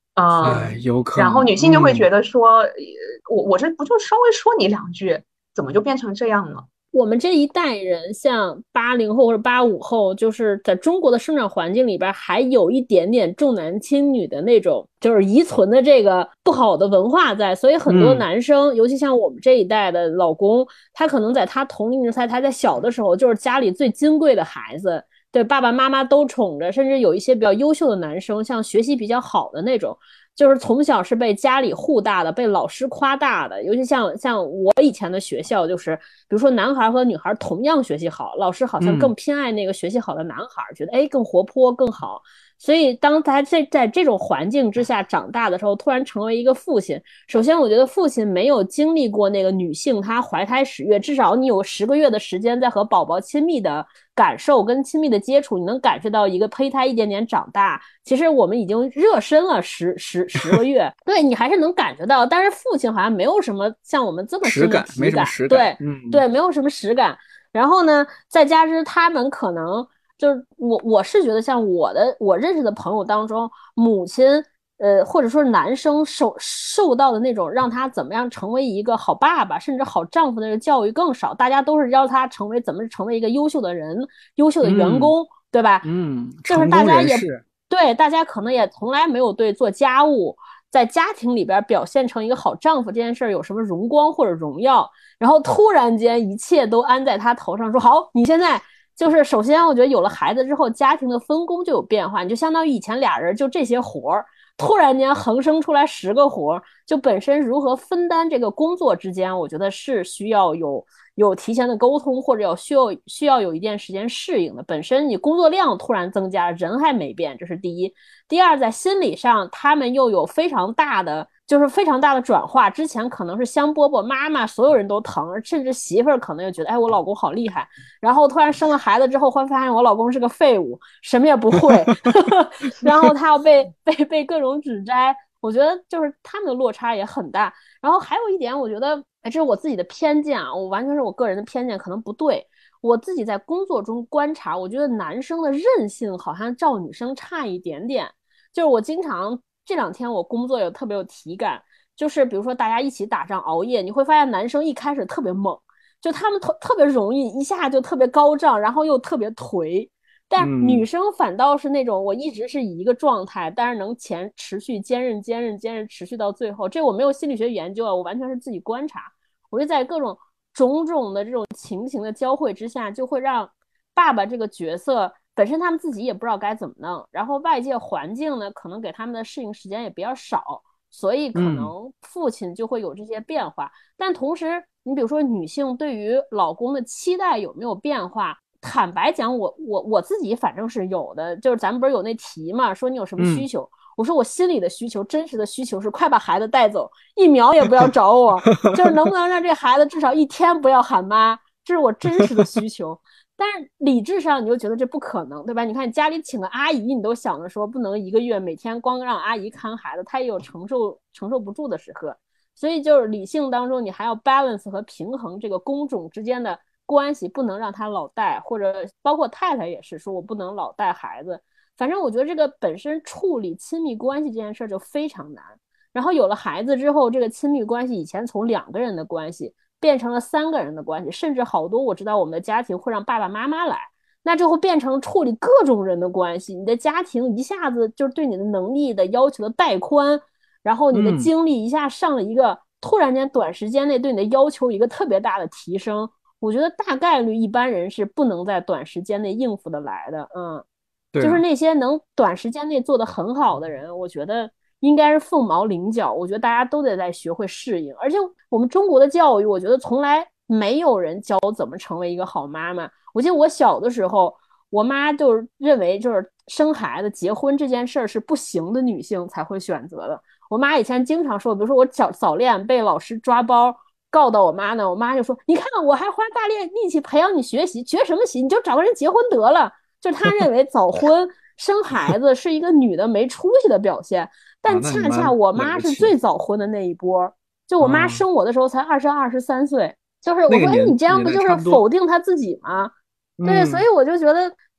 嗯， 有可能。 然后女性就会觉得说，嗯、我我这不就稍微说你两句，怎么就变成这样了？ 我们这一代人，像八零后或者八五后，就是在中国的生长环境里边，还有一点点重男轻女的那种，就是遗存的这个不好的文化在。所以很多男生，嗯、尤其像我们这一代的老公，他可能在他同龄人才他在小的时候，就是家里最金贵的孩子，对爸爸妈妈都宠着，甚至有一些比较优秀的男生，像学习比较好的那种。就是从小是被家里护大的，被老师夸大的，尤其像像我以前的学校，就是比如说男孩和女孩同样学习好，老师好像更偏爱那个学习好的男孩，嗯、觉得哎更活泼更好。所以当他在在这种环境之下长大的时候，突然成为一个父亲，首先我觉得父亲没有经历过那个女性她怀胎十月，至少你有十个月的时间在和宝宝亲密的感受跟亲密的接触，你能感受到一个胚胎一点点长大。其实我们已经热身了十十十个月，对你还是能感觉到，但是父亲好像没有什么像我们这么实感，没什么实感， 对、嗯、对，没有什么实感。然后呢，再加之他们可能就是我我是觉得像我的我认识的朋友当中，母亲呃或者说男生受受到的那种让他怎么样成为一个好爸爸甚至好丈夫的教育更少，大家都是让他成为怎么成为一个优秀的人优秀的员工、嗯、对吧？ 嗯， 就是大家也对大家可能也从来没有对做家务在家庭里边表现成一个好丈夫这件事有什么荣光或者荣耀，然后突然间一切都安在他头上，说好你现在就是首先我觉得有了孩子之后家庭的分工就有变化，你就相当于以前俩人就这些活儿，突然间横生出来十个活儿，就本身如何分担这个工作之间，我觉得是需要有有提前的沟通，或者要需要需要有一段时间适应的。本身你工作量突然增加，人还没变，这是第一。第二，在心理上他们又有非常大的就是非常大的转化，之前可能是香饽饽妈妈所有人都疼，甚至媳妇儿可能又觉得哎我老公好厉害，然后突然生了孩子之后会发现我老公是个废物，什么也不会然后他要被被被各种指摘，我觉得就是他们的落差也很大。然后还有一点我觉得哎，这是我自己的偏见啊，我完全是我个人的偏见，可能不对。我自己在工作中观察，我觉得男生的韧性好像照女生差一点点。就是我经常这两天我工作有特别有体感，就是比如说大家一起打仗熬夜，你会发现男生一开始特别猛，就他们特特别容易一下就特别高涨，然后又特别颓。但女生反倒是那种我一直是以一个状态，但是能前持续坚韧坚韧坚韧持续到最后。这我没有心理学研究啊，我完全是自己观察。我就在各种种种的这种情形的交汇之下，就会让爸爸这个角色本身他们自己也不知道该怎么弄，然后外界环境呢可能给他们的适应时间也比较少，所以可能父亲就会有这些变化、嗯、但同时你比如说女性对于老公的期待有没有变化，坦白讲我我我自己反正是有的，就是咱们不是有那题嘛，说你有什么需求、嗯、我说我心里的需求真实的需求是快把孩子带走，一秒也不要找我就是能不能让这孩子至少一天不要喊妈，这是我真实的需求但是理智上你就觉得这不可能，对吧？你看你家里请个阿姨，你都想着说不能一个月每天光让阿姨看孩子，她也有承受承受不住的时刻。所以就是理性当中你还要 balance 和平衡这个工种之间的关系，不能让他老带，或者包括太太也是说我不能老带孩子。反正我觉得这个本身处理亲密关系这件事就非常难，然后有了孩子之后，这个亲密关系以前从两个人的关系变成了三个人的关系，甚至好多我知道我们的家庭会让爸爸妈妈来，那就会变成处理各种人的关系，你的家庭一下子就是对你的能力的要求的带宽，然后你的精力一下上了一个、嗯、突然间短时间内对你的要求一个特别大的提升，我觉得大概率一般人是不能在短时间内应付的来的。嗯，就是那些能短时间内做得很好的人，我觉得应该是凤毛麟角，我觉得大家都得在学会适应。而且我们中国的教育，我觉得从来没有人教怎么成为一个好妈妈。我记得我小的时候，我妈就认为就是生孩子结婚这件事是不行的，女性才会选择的。我妈以前经常说，比如说我早早恋被老师抓包告到我妈呢，我妈就说你看我还花大力气培养你学习，学什么习，你就找个人结婚得了。就她认为早婚生孩子是一个女的没出息的表现，但恰恰我妈是最早婚的那一波，就我妈生我的时候才二十二十三岁，就是我说、哎、你这样不就是否定她自己吗？对，所以我就觉得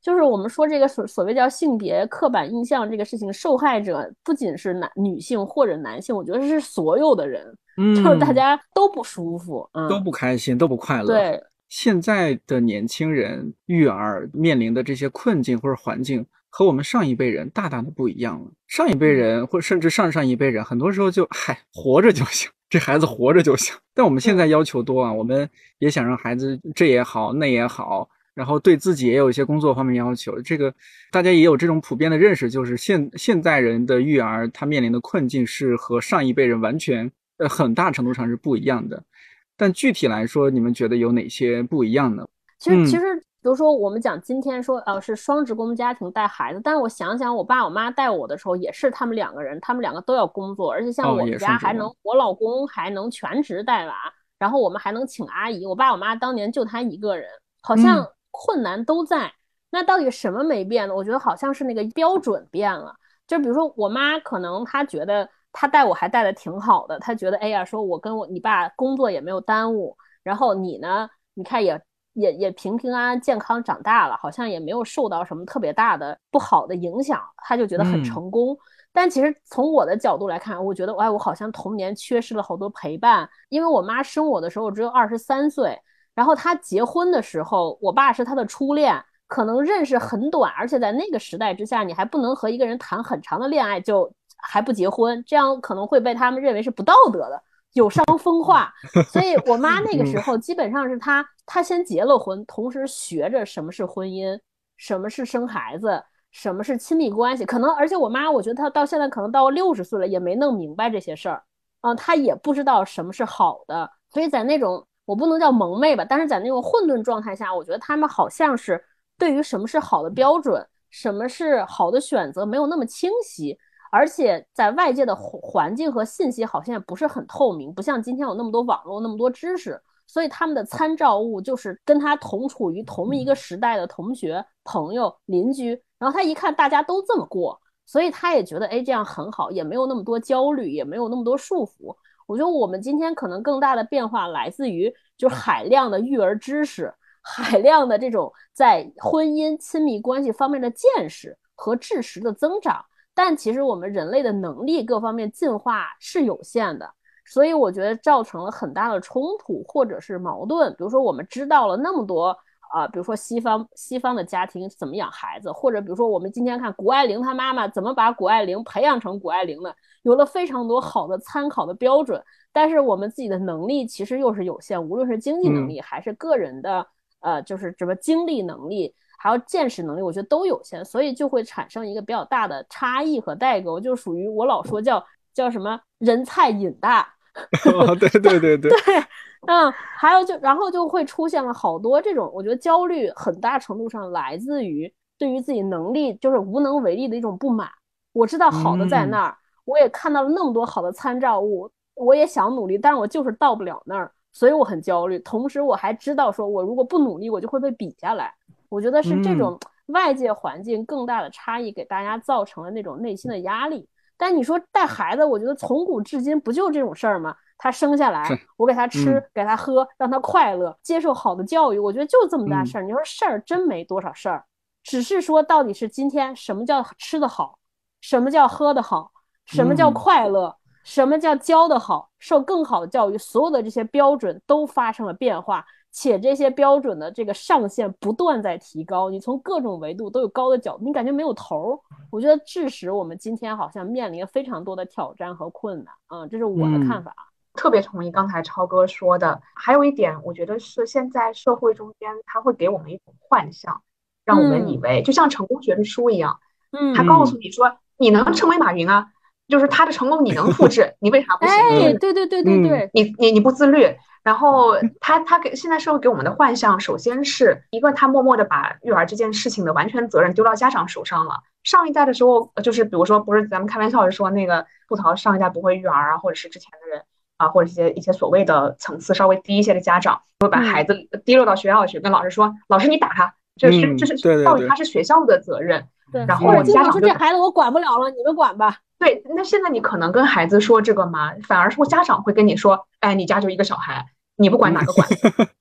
就是我们说这个所所谓叫性别刻板印象这个事情，受害者不仅是男女性或者男性，我觉得是所有的人，嗯，就是大家都不舒服，嗯， 都不开心，都不快乐。 对， 现在的年轻人育儿面临的这些困境或者环境和我们上一辈人大大的不一样了。上一辈人或甚至上上一辈人很多时候就嗨活着就行，这孩子活着就行。但我们现在要求多啊，我们也想让孩子这也好那也好，然后对自己也有一些工作方面要求，这个大家也有这种普遍的认识，就是现现代人的育儿他面临的困境是和上一辈人完全呃很大程度上是不一样的。但具体来说，你们觉得有哪些不一样呢？ 其实，嗯、其实，比如说我们讲今天说，呃，是双职工家庭带孩子，但是我想想，我爸我妈带我的时候，也是他们两个人，他们两个都要工作，而且像我们家还能，哦、我老公还能全职带娃，然后我们还能请阿姨。我爸我妈当年就他一个人，好像困难都在。嗯、那到底什么没变呢？我觉得好像是那个标准变了。就比如说我妈，可能她觉得她带我还带的挺好的，她觉得哎呀，说我跟我你爸工作也没有耽误。然后你呢？你看也也也平平安安健康长大了，好像也没有受到什么特别大的不好的影响，他就觉得很成功。嗯、但其实从我的角度来看，我觉得哎，我好像童年缺失了好多陪伴，因为我妈生我的时候只有二十三岁，然后她结婚的时候，我爸是她的初恋，可能认识很短，而且在那个时代之下，你还不能和一个人谈很长的恋爱就还不结婚，这样可能会被他们认为是不道德的。有伤风化，所以我妈那个时候基本上是她，她先结了婚，同时学着什么是婚姻，什么是生孩子，什么是亲密关系。可能，而且我妈，我觉得她到现在可能到六十岁了，也没弄明白这些事儿，啊、呃，她也不知道什么是好的。所以在那种我不能叫蒙昧吧，但是在那种混沌状态下，我觉得他们好像是对于什么是好的标准，什么是好的选择，没有那么清晰。而且在外界的环境和信息好像也不是很透明，不像今天有那么多网络那么多知识，所以他们的参照物就是跟他同处于同一个时代的同学、朋友、邻居，然后他一看大家都这么过，所以他也觉得哎这样很好，也没有那么多焦虑，也没有那么多束缚。我觉得我们今天可能更大的变化来自于就是海量的育儿知识，海量的这种在婚姻亲密关系方面的见识和知识的增长。但其实我们人类的能力各方面进化是有限的，所以我觉得造成了很大的冲突或者是矛盾。比如说我们知道了那么多啊、呃，比如说西方西方的家庭怎么养孩子，或者比如说我们今天看谷爱凌她妈妈怎么把谷爱凌培养成谷爱凌的，有了非常多好的参考的标准，但是我们自己的能力其实又是有限，无论是经济能力还是个人的、嗯、呃，就是什么精力能力还有见识能力，我觉得都有限，所以就会产生一个比较大的差异和代沟，就属于我老说叫叫什么人菜瘾大。 哦，对对对对对，嗯，还有就然后就会出现了好多这种，我觉得焦虑很大程度上来自于对于自己能力就是无能为力的一种不满。我知道好的在那儿、嗯，我也看到了那么多好的参照物，我也想努力，但是我就是到不了那儿，所以我很焦虑。同时我还知道说我如果不努力，我就会被比下来。我觉得是这种外界环境更大的差异给大家造成了那种内心的压力。但你说带孩子，我觉得从古至今不就这种事儿吗？他生下来，我给他吃、嗯、给他喝，让他快乐，接受好的教育，我觉得就这么大事儿、嗯。你说事儿真没多少事儿，只是说到底是今天什么叫吃得好，什么叫喝得好，什么叫快乐、嗯、什么叫教得好，受更好的教育，所有的这些标准都发生了变化，且这些标准的这个上限不断在提高，你从各种维度都有高的角度，你感觉没有头。我觉得致使我们今天好像面临非常多的挑战和困难啊、嗯，这是我的看法、嗯、 特别同意刚才超哥说的。还有一点我觉得是现在社会中间它会给我们一种幻象，让我们以为、嗯、就像成功学的书一样，嗯，他告诉你说、嗯、你能成为马云啊，就是他的成功你能复制你为啥不行？ 哎，对对对对对、 嗯、你你你不自律。然后他他给现在社会给我们的幻象，首先是一个他默默的把育儿这件事情的完全责任丢到家长手上了。上一代的时候，就是比如说不是咱们开玩笑的说那个吐槽上一代不会育儿啊，或者是之前的人啊，或者一些一些所谓的层次稍微低一些的家长，会把孩子提溜到学校去，跟老师说，老师你打他，这是这是到底他是学校的责任。 对， 然后家长说这孩子我管不了了，你们管吧。 对，那现在你可能跟孩子说这个嘛，反而说家长会跟你说，哎，你家就一个小孩，你不管哪个管？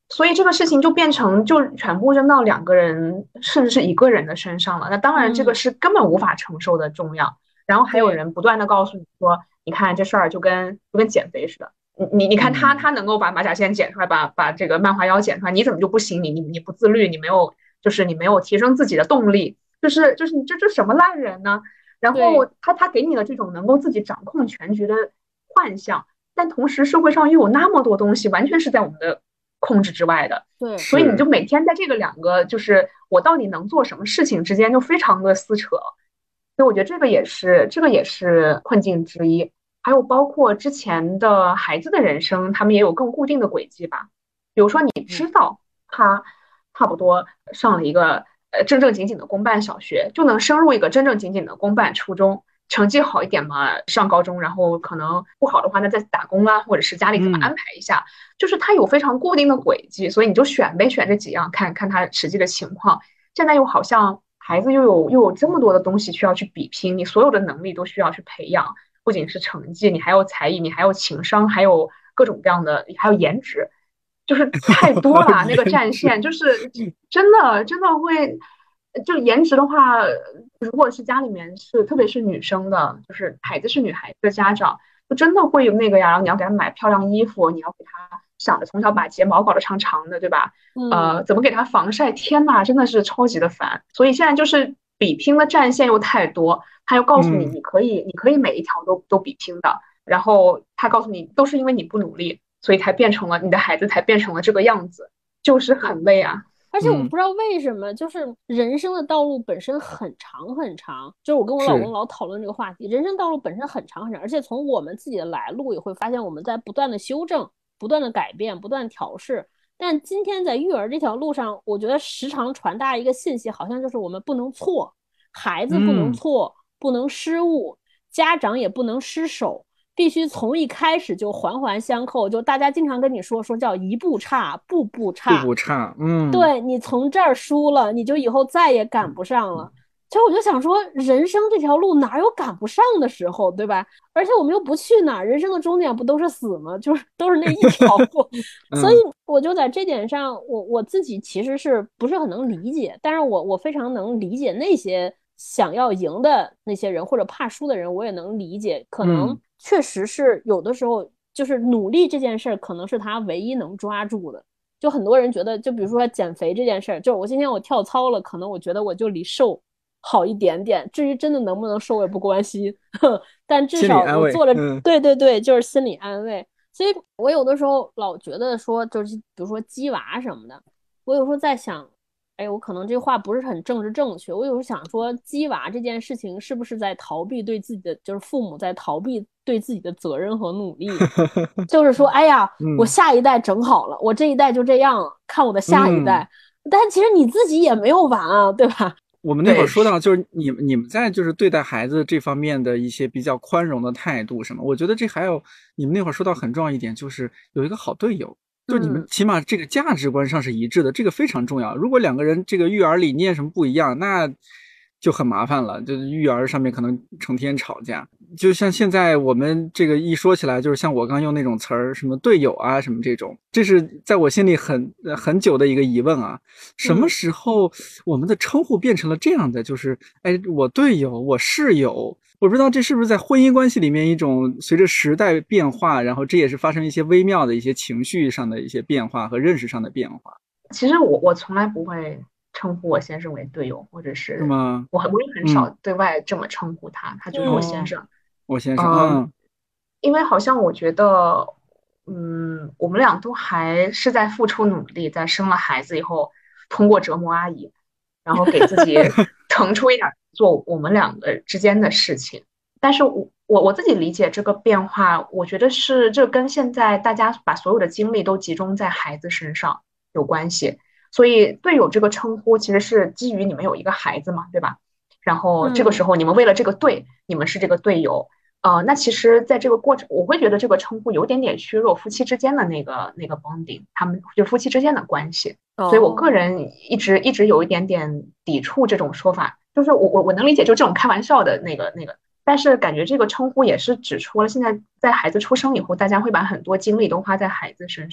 所以这个事情就变成就全部扔到两个人甚至是一个人的身上了，那当然这个是根本无法承受的重量。然后还有人不断的告诉你说，你看这事儿就跟就跟减肥似的，你你你看他他能够把马甲线剪出来，把把这个漫画腰剪出来，你怎么就不行？你你你不自律，你没有就是你没有提升自己的动力，就是就是你这这什么烂人呢？然后他他给你的这种能够自己掌控全局的幻象，但同时社会上又有那么多东西完全是在我们的控制之外的， 对， 所以你就每天在这个两个就是我到底能做什么事情之间就非常的撕扯，所以我觉得这个也是这个也是困境之一。还有包括之前的孩子的人生，他们也有更固定的轨迹吧。比如说你知道他差不多上了一个呃正正经经的公办小学，就能升入一个正正经经的公办初中。成绩好一点嘛，上高中，然后可能不好的话，那再打工啊，或者是家里怎么安排一下，嗯、就是他有非常固定的轨迹，所以你就选呗，选这几样，看看他实际的情况。现在又好像孩子又有又有这么多的东西需要去比拼，你所有的能力都需要去培养，不仅是成绩，你还有才艺，你还有情商，还有各种各样的，还有颜值，就是太多了。那个战线就是真的真的会。就颜值的话，如果是家里面是特别是女生的，就是孩子是女孩子的家长，就真的会有那个呀。然后你要给她买漂亮衣服，你要给她想着从小把睫毛搞得长长的，对吧？ 嗯、 呃，怎么给她防晒？天呐，真的是超级的烦。所以现在就是比拼的战线又太多，他又告诉你你可以，嗯、你可以每一条都都比拼的，然后他告诉你都是因为你不努力，所以才变成了你的孩子才变成了这个样子，就是很累啊。 而且我不知道为什么，就是人生的道路本身很长很长，就是我跟我老公老讨论这个话题，人生道路本身很长很长，而且从我们自己的来路也会发现我们在不断的修正、不断的改变、不断调试。但今天在育儿这条路上，我觉得时常传达一个信息，好像就是我们不能错，孩子不能错，嗯、不能失误，家长也不能失手。必须从一开始就环环相扣，就大家经常跟你说说叫一步差，步步差， 步步差，嗯， 对，你从这儿输了，你就以后再也赶不上了。其实我就想说，人生这条路哪有赶不上的时候，对吧？而且我们又不去哪儿，人生的终点不都是死吗？就是都是那一条路。嗯、所以我就在这点上，我我自己其实是不是很能理解，但是我我非常能理解那些想要赢的那些人或者怕输的人，我也能理解，可能。确实是有的时候就是努力这件事儿可能是他唯一能抓住的，就很多人觉得就比如说减肥这件事儿，就是我今天我跳操了，可能我觉得我就离瘦好一点点，至于真的能不能瘦也不关心，但至少我做了、嗯、对对对，就是心理安慰。所以我有的时候老觉得说就是比如说鸡娃什么的，我有时候在想，哎，我可能这话不是很政治正确，我有时候想说鸡娃这件事情是不是在逃避对自己的，就是父母在逃避对自己的责任和努力，就是说哎呀、嗯、我下一代整好了，我这一代就这样了，看我的下一代、嗯、但其实你自己也没有完啊，对吧？ 我们那会儿说到就是你你们在就是对待孩子这方面的一些比较宽容的态度什么，我觉得这还有你们那会儿说到很重要一点，就是有一个好队友，就你们起码这个价值观上是一致的、嗯、这个非常重要。如果两个人这个育儿理念什么不一样，那就很麻烦了，就是育儿上面可能成天吵架。就像现在我们这个一说起来，就是像我刚用那种词儿，什么队友啊什么这种，这是在我心里很很久的一个疑问啊。什么时候我们的称呼变成了这样的，就是哎，我队友，我室友，我不知道这是不是在婚姻关系里面一种随着时代变化，然后这也是发生一些微妙的一些情绪上的一些变化和认识上的变化。 其实我我从来不会称呼我先生为队友，或者是是吗？ 我我也很少对外这么称呼他，嗯、他就是我先生。 哦、我先生， 嗯，嗯因为好像我觉得，嗯，我们俩都还是在付出努力，在生了孩子以后，通过折磨阿姨，然后给自己腾出一点做我们两个之间的事情。但是我我我自己理解这个变化，我觉得是这跟现在大家把所有的精力都集中在孩子身上有关系。所以队友这个称呼其实是基于你们有一个孩子嘛，对吧？然后这个时候你们为了这个队，嗯、你们是这个队友。呃，那其实在这个过程，我会觉得这个称呼有点点削弱夫妻之间的那个那个 bonding， 他们就夫妻之间的关系。哦、所以我个人一直一直有一点点抵触这种说法，就是我我我能理解，就这种开玩笑的那个那个，但是感觉这个称呼也是指出了现在在孩子出生以后，大家会把很多精力都花在孩子身上。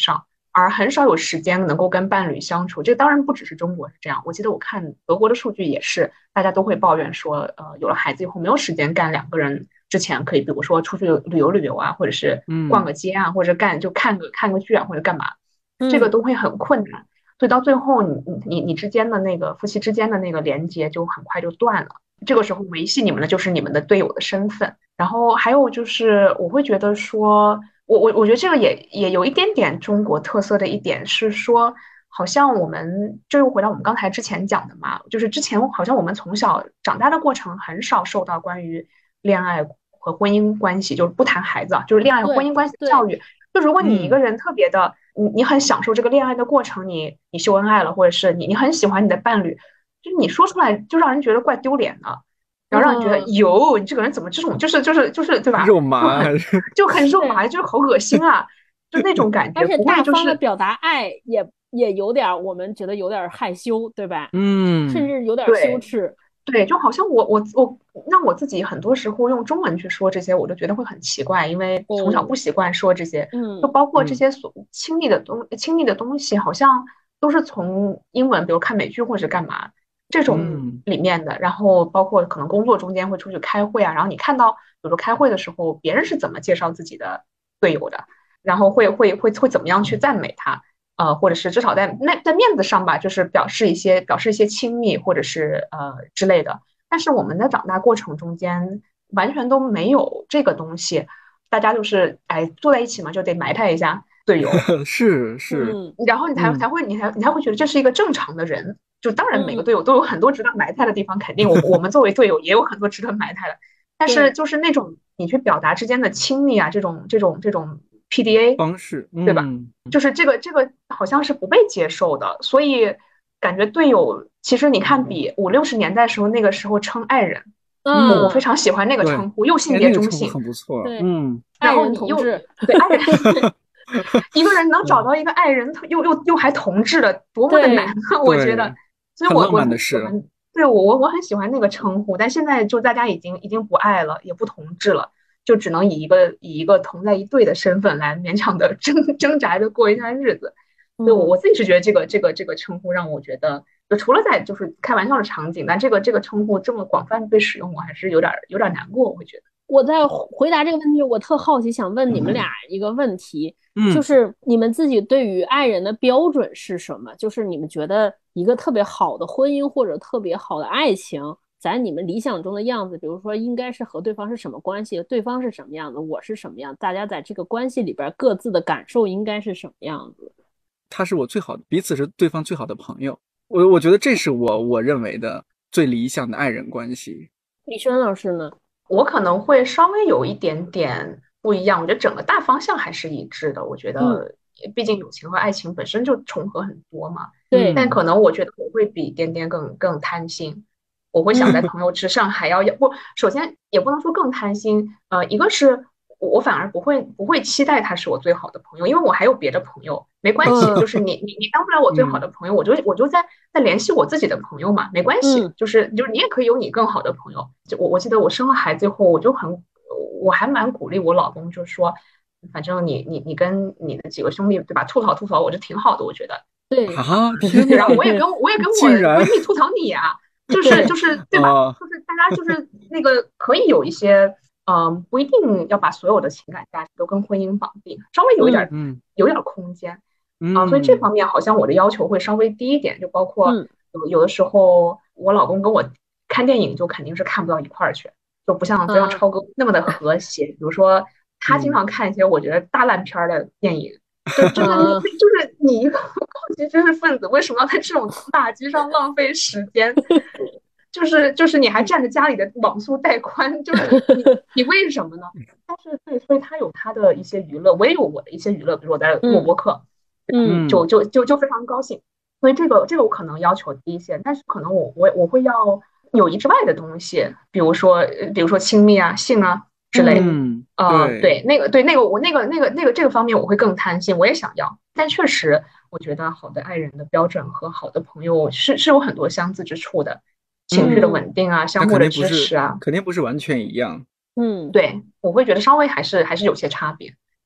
而很少有时间能够跟伴侣相处。这当然不只是中国是这样，我记得我看德国的数据也是，大家都会抱怨说，呃，有了孩子以后没有时间干两个人之前可以，比如说出去旅游旅游啊，或者是逛个街啊，嗯、或者干就看个看个剧啊，或者干嘛，这个都会很困难。所以到最后你，你你你之间的那个夫妻之间的那个连接就很快就断了。这个时候维系你们的就是你们的队友的身份。然后还有就是，我会觉得说，我我我觉得这个也也有一点点中国特色的一点是说，好像我们就又回到我们刚才之前讲的嘛，就是之前好像我们从小长大的过程很少受到关于恋爱和婚姻关系，就是不谈孩子啊，就是恋爱和婚姻关系的教育。就如果你一个人特别的，你你很享受这个恋爱的过程，你你秀恩爱了，或者是你你很喜欢你的伴侣，就是你说出来就让人觉得怪丢脸的。然后让人觉得哟、嗯，你这个人怎么这种就是就是就是对吧？ 肉麻， 就很就很肉麻，就是好恶心啊，就那种感觉。 而且大方的表达爱也也有点，我们觉得有点害羞，对吧？ 嗯， 甚至有点羞耻。 对，就好像我我我让我自己很多时候用中文去说这些，我就觉得会很奇怪，因为从小不习惯说这些。 嗯， 就包括这些所亲密的东亲密的东西，好像都是从英文，比如看美剧或者干嘛。这种里面的，然后包括可能工作中间会出去开会啊，然后你看到有时候开会的时候，别人是怎么介绍自己的队友的，然后会会会会怎么样去赞美他，呃，或者是至少在那在面子上吧，就是表示一些表示一些亲密或者是呃之类的。但是我们在长大过程中间完全都没有这个东西，大家就是哎坐在一起嘛，就得埋汰一下队友， 是是、 嗯，然后你才、嗯、才会你才你才会觉得这是一个正常的人。就当然每个队友都有很多值得埋汰的地方，肯定我我们作为队友也有很多值得埋汰的，但是就是那种你去表达之间的亲密啊，这种这种这种 P D A 方式， 对吧？ 嗯、 就是这个这个好像是不被接受的，所以感觉队友其实你看比五六十年代时候那个时候称爱人， 嗯， 我我非常喜欢那个称呼，又性别中性， 那个、很不错， 对， 嗯， 然后你又对爱人。一个人能找到一个爱人，又又又还同志的，多么的难啊！我觉得，所以我我很喜欢，对我我我很喜欢那个称呼，但现在就大家已经已经不爱了，也不同志了，就只能以一个以一个同在一队的身份来勉强的挣挣扎着过一下日子。所以我我自己是觉得这个这个这个称呼让我觉得，就除了在就是开玩笑的场景，但这个这个称呼这么广泛被使用，我还是有点有点难过，我会觉得。 我在回答这个问题，我特好奇，想问你们俩一个问题，嗯、就是你们自己对于爱人的标准是什么？就是你们觉得一个特别好的婚姻或者特别好的爱情，在你们理想中的样子，比如说应该是和对方是什么关系，对方是什么样子，我是什么样，大家在这个关系里边各自的感受应该是什么样子？ 他是我最好的，彼此是对方最好的朋友。我我觉得这是我我认为的最理想的爱人关系。 李轩老师呢？ 我可能会稍微有一点点不一样，我觉得整个大方向还是一致的。我觉得，毕竟友情和爱情本身就重合很多嘛。 对。 但可能我觉得我会比颠颠更更贪心，我会想在朋友之上还要要、嗯、不，首先也不能说更贪心，呃，一个是我反而不会不会期待他是我最好的朋友，因为我还有别的朋友，没关系，嗯、就是你你你当不了我最好的朋友，嗯、我就我就在在联系我自己的朋友嘛，没关系，嗯、就是就是你也可以有你更好的朋友。就我我记得我生了孩子以后，我就很我还蛮鼓励我老公，就是说，反正你你你跟你的几个兄弟对吧，吐槽吐槽我是挺好的，我觉得。 对啊， 然后我也跟我也跟我闺蜜吐槽你啊，就是就是对吧？哦、就是大家就是那个可以有一些。嗯，不一定要把所有的情感价值都跟婚姻绑定，稍微有一点，嗯，有点空间， 嗯、 啊，所以这方面好像我的要求会稍微低一点，就包括有有的时候我老公跟我看电影就肯定是看不到一块儿去，就不像不像超哥那么的和谐。比如说他经常看一些我觉得大烂片的电影，就就是你就是你一个高级知识分子，为什么要在这种大击上浪费时间？就是就是你还占着家里的网速带宽，就是你你为什么呢？但是对，所以他有他的一些娱乐，我也有我的一些娱乐，比如我在录播客， 嗯， 就就就就非常高兴。所以这个这个我可能要求低一些，但是可能我我我会要友谊之外的东西，比如说比如说亲密啊、性啊之类的。 嗯， 呃，对，那个对那个我那个那个那个这个方面我会更贪心，我也想要。但确实，我觉得好的爱人的标准和好的朋友是是有很多相似之处的。情绪的稳定啊，嗯、相互的支持啊， 肯定不是完全一样。 嗯， 对，我会觉得稍微还是还是有些差别。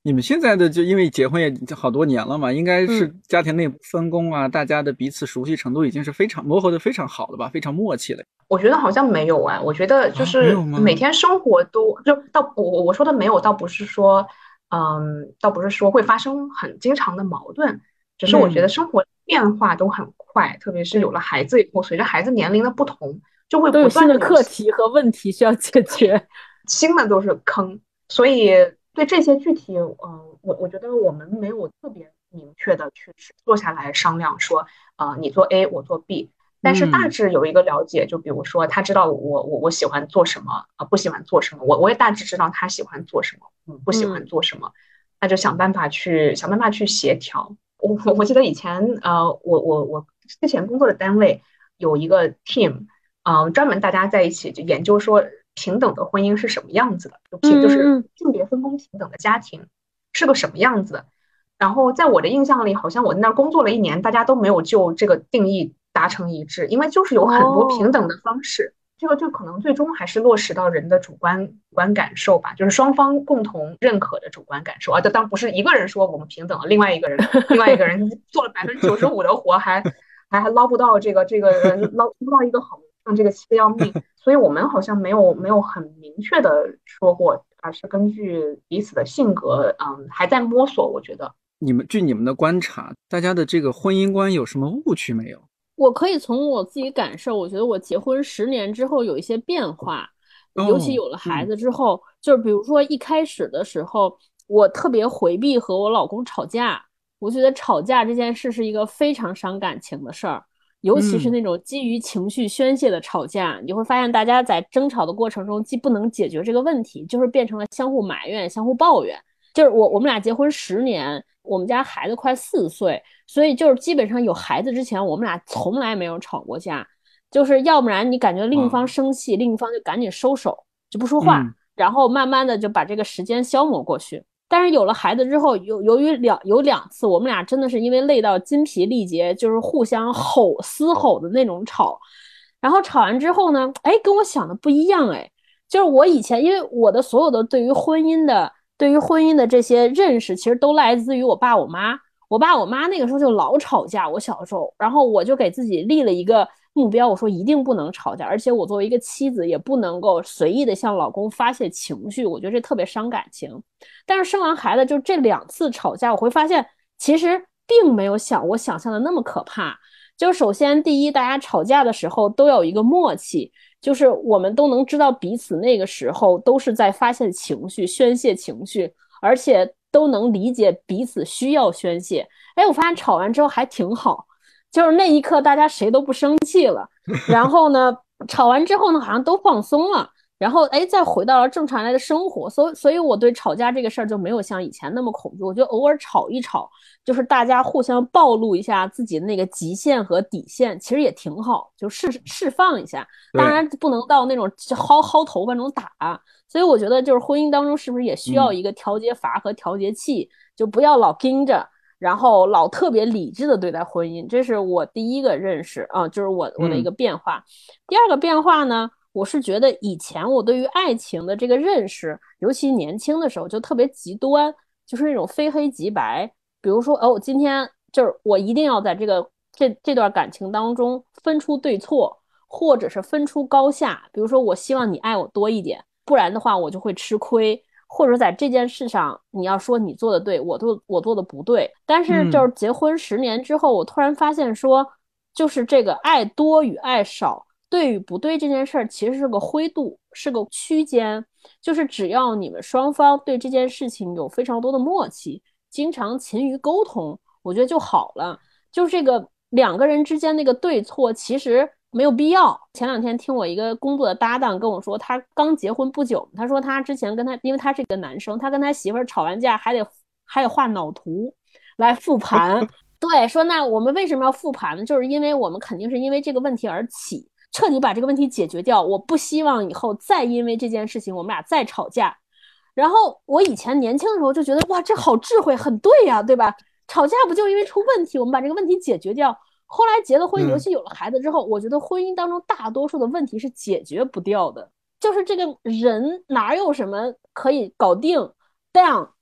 你们现在的就因为结婚也好多年了嘛，应该是家庭内部分工啊， 嗯、 大家的彼此熟悉程度已经是非常磨合的非常好的吧，非常默契了。 我觉得好像没有哎，我觉得就是每天生活都、啊、就倒我我说的没有，倒不是说嗯，倒不是说会发生很经常的矛盾，只是我觉得生活变化都很快，嗯、特别是有了孩子以后，随着孩子年龄的不同，就会不断的课题和问题需要解决， 新的都是坑，所以对这些具体，嗯、呃，我我觉得我们没有特别明确的去坐下来商量说，呃，你做 A， 我做 B。但是大致有一个了解，就比如说他知道我我我喜欢做什么啊、呃，不喜欢做什么，我我也大致知道他喜欢做什么，嗯，不喜欢做什么，那就想办法去想办法去协调。我我记得以前呃，我我我之前工作的单位有一个 team， 嗯、呃，专门大家在一起就研究说平等的婚姻是什么样子的，就平就是性别分工平等的家庭是个什么样子的。然后在我的印象里，好像我在那儿工作了一年，大家都没有就这个定义达成一致，因为就是有很多平等的方式，哦、这个就可能最终还是落实到人的主观主观感受吧，就是双方共同认可的主观感受啊。这当不是一个人说我们平等了，另外一个人另外一个人做了百分之九十五的活还，还还还捞不到这个这个人捞不到一个好，让这个气得要命。所以我们好像没有没有很明确的说过，而是根据彼此的性格，嗯，还在摸索，我觉得。 你们据你们的观察，大家的这个婚姻观有什么误区没有？ 我可以从我自己感受，我觉得我结婚十年之后有一些变化，哦、尤其有了孩子之后，嗯、就是比如说一开始的时候，我特别回避和我老公吵架，我觉得吵架这件事是一个非常伤感情的事儿，尤其是那种基于情绪宣泄的吵架，嗯、你会发现大家在争吵的过程中，既不能解决这个问题，就是变成了相互埋怨、相互抱怨。就是我我们俩结婚十年，我们家孩子快四岁，所以就是基本上有孩子之前，我们俩从来没有吵过架。就是要不然你感觉另一方生气，另一方就赶紧收手，就不说话，嗯、然后慢慢的就把这个时间消磨过去。但是有了孩子之后，由由于两有两次，我们俩真的是因为累到筋疲力竭，就是互相吼嘶吼的那种吵。然后吵完之后呢，哎，跟我想的不一样，哎，就是我以前因为我的所有的对于婚姻的。对于婚姻的这些认识，其实都来自于我爸我妈。我爸我妈那个时候就老吵架，我小时候，然后我就给自己立了一个目标，我说一定不能吵架，而且我作为一个妻子也不能够随意的向老公发泄情绪，我觉得这特别伤感情。但是生完孩子就这两次吵架，我会发现其实并没有想我想象的那么可怕。就首先第一，大家吵架的时候都有一个默契，就是我们都能知道彼此那个时候都是在发泄情绪、宣泄情绪，而且都能理解彼此需要宣泄。哎，我发现吵完之后还挺好，就是那一刻大家谁都不生气了，然后呢，吵完之后呢，好像都放松了。然后，哎，再回到了正常来的生活，所以，所以我对吵架这个事儿就没有像以前那么恐惧。我觉得偶尔吵一吵，就是大家互相暴露一下自己的那个极限和底线，其实也挺好，就释释放一下。当然不能到那种薅薅头发那种打。所以我觉得，就是婚姻当中是不是也需要一个调节阀和调节器，嗯、就不要老盯着，然后老特别理智的对待婚姻。这是我第一个认识啊，就是我我的一个变化。嗯、第二个变化呢？我是觉得以前我对于爱情的这个认识，尤其年轻的时候就特别极端，就是那种非黑即白。比如说，哦，今天就是我一定要在这个这这段感情当中分出对错，或者是分出高下。比如说，我希望你爱我多一点，不然的话我就会吃亏。或者在这件事上，你要说你做的对，我做我做的不对。但是就是结婚十年之后，我突然发现说，就是这个爱多与爱少。对与不对这件事儿其实是个灰度，是个区间，就是只要你们双方对这件事情有非常多的默契，经常勤于沟通，我觉得就好了。就是这个两个人之间那个对错其实没有必要。前两天听我一个工作的搭档跟我说，他刚结婚不久，他说他之前跟他，因为他是一个男生，他跟他媳妇儿吵完架还得还得画脑图来复盘。对，说那我们为什么要复盘呢？就是因为我们肯定是因为这个问题而起。彻底把这个问题解决掉，我不希望以后再因为这件事情我们俩再吵架。然后我以前年轻的时候就觉得哇，这好智慧，很对呀，对吧？吵架不就因为出问题，我们把这个问题解决掉。后来结了婚，尤其有了孩子之后，嗯、我觉得婚姻当中大多数的问题是解决不掉的，就是这个人哪有什么可以搞定 down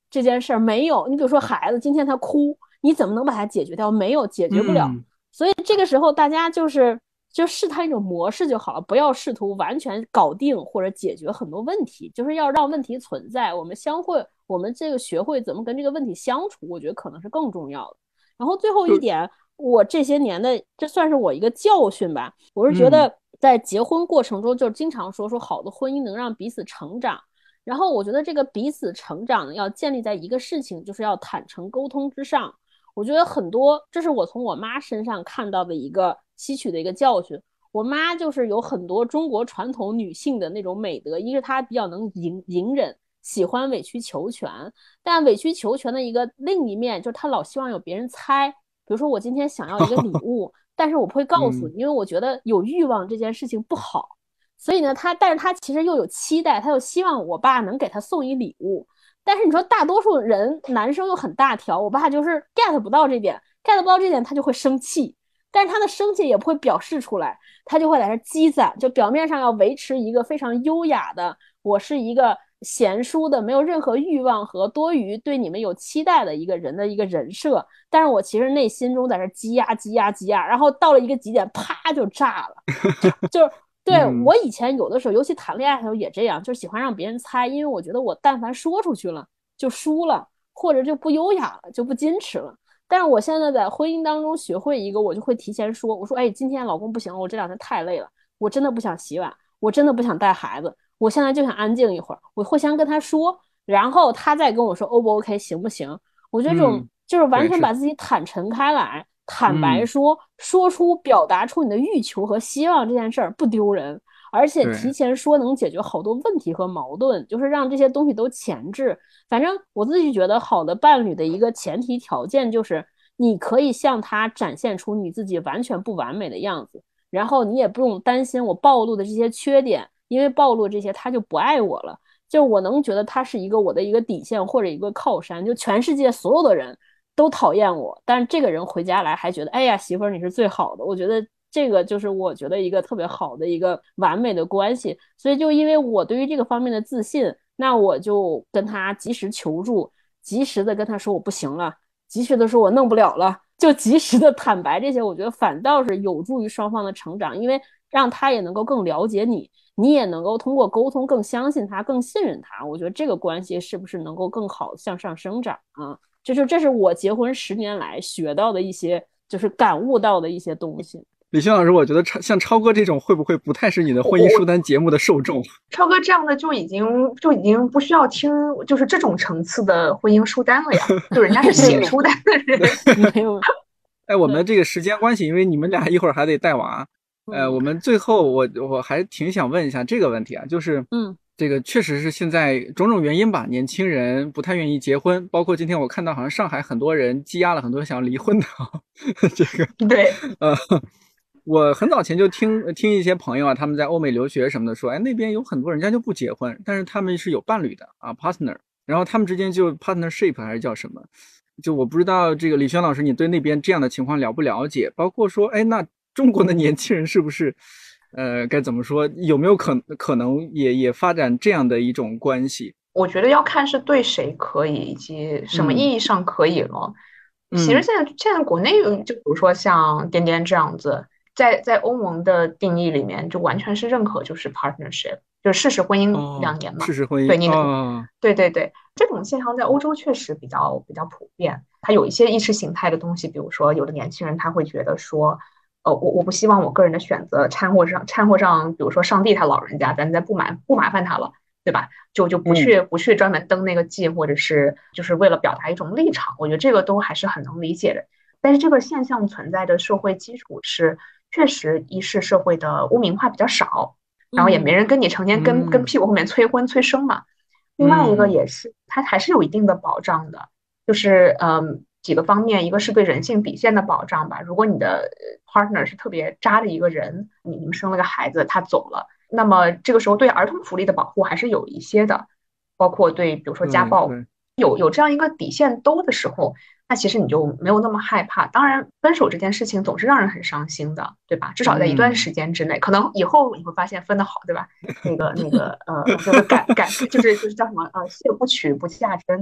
这件事儿没有。你比如说孩子今天他哭，你怎么能把它解决掉？没有，解决不了。嗯、所以这个时候大家就是就试探一种模式就好了，不要试图完全搞定或者解决很多问题，就是要让问题存在，我们相会，我们这个学会怎么跟这个问题相处，我觉得可能是更重要的。然后最后一点，我这些年的这算是我一个教训吧，我是觉得在结婚过程中就经常说说好的婚姻能让彼此成长，然后我觉得这个彼此成长要建立在一个事情，就是要坦诚沟通之上。我觉得很多，这是我从我妈身上看到的一个吸取的一个教训。我妈就是有很多中国传统女性的那种美德，一个是她比较能隐隐忍，喜欢委曲求全，但委曲求全的一个另一面就是她老希望有别人猜。比如说我今天想要一个礼物，但是我不会告诉你，因为我觉得有欲望这件事情不好。所以呢，她但是她其实又有期待，她又希望我爸能给她送一礼物。但是你说大多数人男生又很大条，我爸就是 get 不到这点 get 不到这点他就会生气，但是他的生气也不会表示出来，他就会在这积攒，就表面上要维持一个非常优雅的，我是一个贤淑的没有任何欲望和多余对你们有期待的一个人的一个人设，但是我其实内心中在这积压积压积压，然后到了一个极点啪就炸了就是对、嗯、我以前有的时候尤其谈恋爱的时候也这样，就是喜欢让别人猜，因为我觉得我但凡说出去了就输了，或者就不优雅了，就不矜持了。但是我现在在婚姻当中学会一个，我就会提前说，我说哎，今天老公不行了，我这两天太累了，我真的不想洗碗，我真的不想带孩子，我现在就想安静一会儿，我会先跟他说，然后他再跟我说 O 不 OK 行不行。我觉得这种、嗯、就是完全把自己坦诚开来，坦白说、嗯、说出表达出你的欲求和希望，这件事儿不丢人，而且提前说能解决好多问题和矛盾，就是让这些东西都前置。反正我自己觉得好的伴侣的一个前提条件就是你可以向他展现出你自己完全不完美的样子，然后你也不用担心我暴露的这些缺点，因为暴露这些他就不爱我了，就我能觉得他是一个我的一个底线或者一个靠山，就全世界所有的人都讨厌我，但是这个人回家来还觉得哎呀媳妇儿你是最好的，我觉得这个就是我觉得一个特别好的一个完美的关系。所以就因为我对于这个方面的自信，那我就跟他及时求助，及时的跟他说我不行了，及时的说我弄不了了，就及时的坦白，这些我觉得反倒是有助于双方的成长，因为让他也能够更了解你，你也能够通过沟通更相信他，更信任他，我觉得这个关系是不是能够更好向上生长啊？这是这是我结婚十年来学到的一些，就是感悟到的一些东西。 李轩老师，我觉得超像超哥这种会不会不太是你的婚姻书单节目的受众？ 超哥这样的就已经就已经不需要听就是这种层次的婚姻书单了呀，就人家是写书单的人。 没有。 哎，我们这个时间关系，因为你们俩一会儿还得带娃，呃，我们最后我我还挺想问一下这个问题啊，就是嗯，这个确实是现在种种原因吧，年轻人不太愿意结婚，包括今天我看到好像上海很多人积压了很多想要离婚的，这个对， 呃。我很早前就听听一些朋友啊，他们在欧美留学什么的说，哎，那边有很多人家就不结婚，但是他们是有伴侣的啊 ，partner， 然后他们之间就 partnership 还是叫什么？就我不知道这个李轩老师，你对那边这样的情况了不了解？包括说，哎，那中国的年轻人是不是，呃，该怎么说，有没有可可能也也发展这样的一种关系？ 我觉得要看是对谁可以，以及什么意义上可以了。嗯、其实现在现在国内就比如说像颠颠这样子。在在欧盟的定义里面，就完全是认可就是 partnership， 就是事实婚姻两年嘛， 哦、事实婚姻， 对你、 哦， 对对对，这种现象在欧洲确实比较比较普遍。它有一些意识形态的东西，比如说有的年轻人他会觉得说，呃，我我不希望我个人的选择掺和上掺和上，比如说上帝他老人家，咱再不麻不麻烦他了，对吧？就就不去、嗯、不去专门登那个记，或者是就是为了表达一种立场，我觉得这个都还是很能理解的。但是这个现象存在的社会基础是。确实，一是社会的污名化比较少，然后也没人跟你成天跟、嗯、跟屁股后面催婚催生嘛。另外一个也是，它还是有一定的保障的，就是嗯几个方面，一个是对人性底线的保障吧。如果你的 partner 是特别渣的一个人，你你们生了个孩子，他走了，那么这个时候对儿童福利的保护还是有一些的，包括对比如说家暴，有有这样一个底线兜的时候。那其实你就没有那么害怕。当然，分手这件事情总是让人很伤心的，对吧？至少在一段时间之内，嗯、可能以后你会发现分得好，对吧？那个那个呃，就是感感就是就是叫什么呃，谢不取不下针。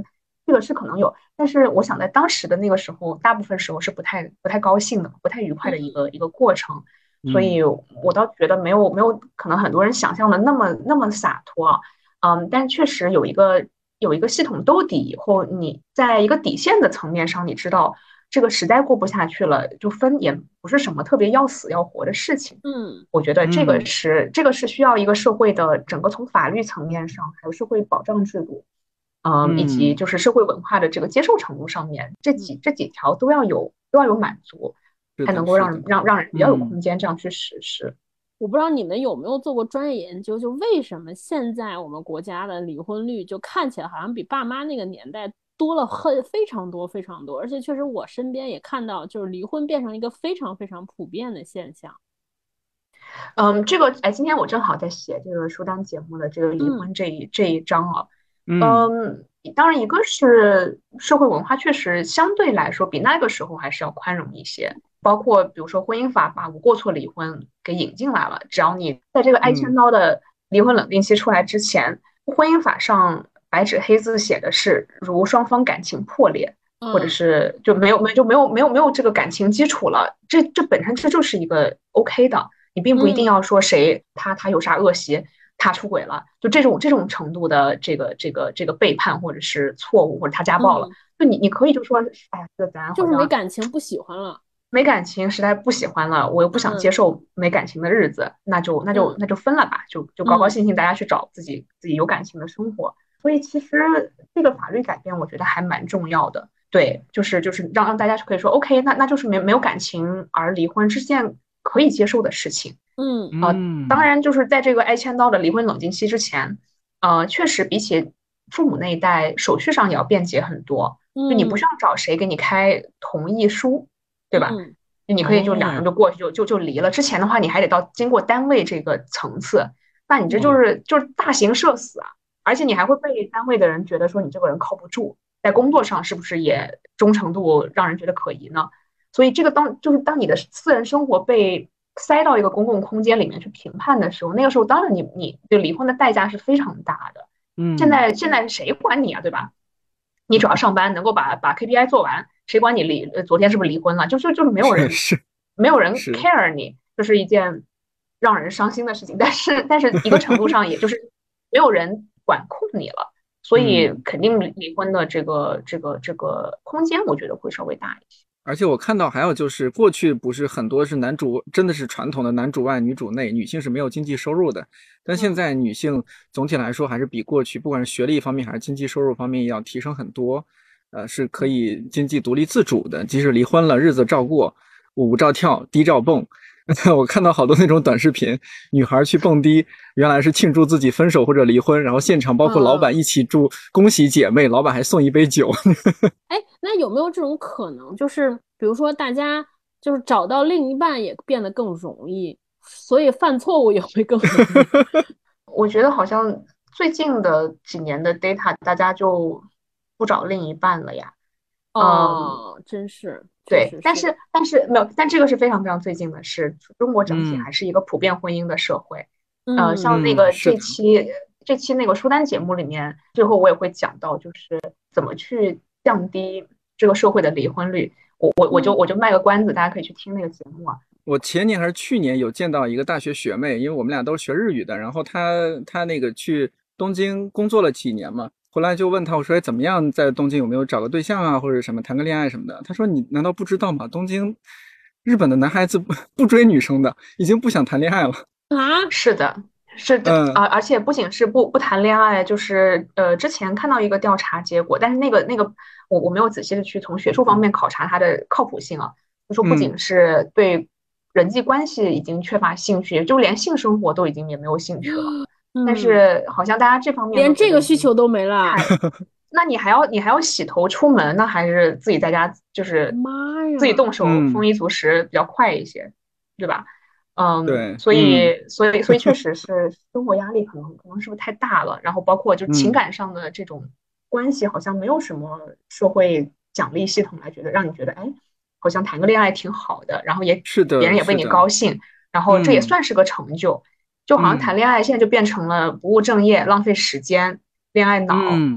这个是可能有，但是我想在当时的那个时候，大部分时候是不太不太高兴的，不太愉快的一个、嗯、一个过程，所以我倒觉得没有没有可能很多人想象的那么那么洒脱啊，嗯，但确实有一个有一个系统兜底以后，你在一个底线的层面上，你知道这个实在过不下去了，就分也不是什么特别要死要活的事情， 嗯， 我觉得这个是、嗯、这个是需要一个社会的整个从法律层面上，还有社会保障制度。嗯，以及就是社会文化的这个接受程度上面，这几这几条都要有都要有满足，才能够让让让人比较有空间这样去实施。 我不知道你们有没有做过专业研究，就为什么现在我们国家的离婚率就看起来好像比爸妈那个年代多了很非常多非常多，而且确实我身边也看到，就是离婚变成一个非常非常普遍的现象。 嗯，这个哎，今天我正好在写这个书单节目的这个离婚这一、嗯、这一章啊。嗯，当然，一个是社会文化确实相对来说比那个时候还是要宽容一些，包括比如说婚姻法把无过错离婚给引进来了，只要你在这个挨千刀的离婚冷静期出来之前，嗯、婚姻法上白纸黑字写的是，如双方感情破裂，嗯、或者是就没有没就没有没有没有这个感情基础了，这这本身这就是一个 OK 的，你并不一定要说谁、嗯、他他有啥恶习。他出轨了，就这种这种程度的这个这个这个背叛或者是错误，或者他家暴了，嗯、就你你可以就说，哎呀，这咱就是没感情，不喜欢了， 没感情，实在不喜欢了，我又不想接受没感情的日子，嗯、那就那就那就分了吧，就就高高兴兴大家去找自己、嗯、自己有感情的生活。所以其实这个法律改变，我觉得还蛮重要的。对，就是就是让让大家可以说 OK， 那那就是没没有感情而离婚是件可以接受的事情。 嗯呃，当然就是在这个挨千刀的离婚冷静期之前，呃，确实比起父母那一代，手续上也要便捷很多。就你不需要找谁给你开同意书，对吧？ 嗯、 你可以就两人就过去就就就离了。之前的话，你还得到经过单位这个层次，那你这就是就是大刑社死啊！而且你还会被单位的人觉得说你这个人靠不住，在工作上是不是也忠诚度让人觉得可疑呢？所以这个当就是当你的私人生活被塞到一个公共空间里面去评判的时候，那个时候当然你你对离婚的代价是非常大的。 嗯， 现在现在谁管你啊，对吧？你只要上班能够把把 K P I 做完，谁管你离呃昨天是不是离婚了？就就就是没有人是没有人 care 你，这是一件让人伤心的事情。但是但是一个程度上，也就是没有人管控你了，所以肯定离婚的这个这个这个空间，我觉得会稍微大一些。 而且我看到还有就是过去不是很多是男主真的是传统的男主外女主内，女性是没有经济收入的，但现在女性总体来说还是比过去不管是学历方面还是经济收入方面要提升很多，呃是可以经济独立自主的，即使离婚了日子照过，舞照跳低照蹦。我看到好多那种短视频，女孩去蹦迪，原来是庆祝自己分手或者离婚，然后现场包括老板一起祝恭喜姐妹，老板还送一杯酒。 哎，那有没有这种可能，就是比如说大家就是找到另一半也变得更容易，所以犯错误也会更容易？ 我觉得好像最近的几年的 data， 大家就不找另一半了呀。 哦，嗯、真是。 对， 是但是但是没有，但这个是非常非常最近的事。中国整体还是一个普遍婚姻的社会。 嗯、 呃，像那个这期、嗯、这期那个书单节目里面，最后我也会讲到，就是怎么去降低这个社会的离婚率。我我我就我就卖个关子，大家可以去听那个节目啊。 我前年还是去年有见到一个大学学妹，因为我们俩都是学日语的，然后她她那个去东京工作了几年嘛。后来就问他，我说怎么样，在东京有没有找个对象啊，或者什么谈个恋爱什么的？他说你难道不知道吗？东京日本的男孩子不追女生的，已经不想谈恋爱了啊！是的，是的，嗯、而而且不仅是不不谈恋爱，就是呃，之前看到一个调查结果，但是那个那个我我没有仔细的去从学术方面考察它的靠谱性啊，就说不仅是对人际关系已经缺乏兴趣，嗯、就连性生活都已经也没有兴趣了。但是好像大家这方面连这个需求都没了， 那你还要你还要洗头出门，那还是自己在家就是自己动手丰衣足食比较快一些，嗯、对吧？嗯， 对， 所以、嗯、所以所以确实是生活压力可能可能是不是太大了，然后包括就情感上的这种关系，好像没有什么社会奖励系统来觉得让你觉得哎，好像谈个恋爱挺好的，然后也是的， 别人也为你高兴，然后这也算是个成就。嗯就好像谈恋爱现在就变成了不务正业、浪费时间、恋爱脑， 嗯，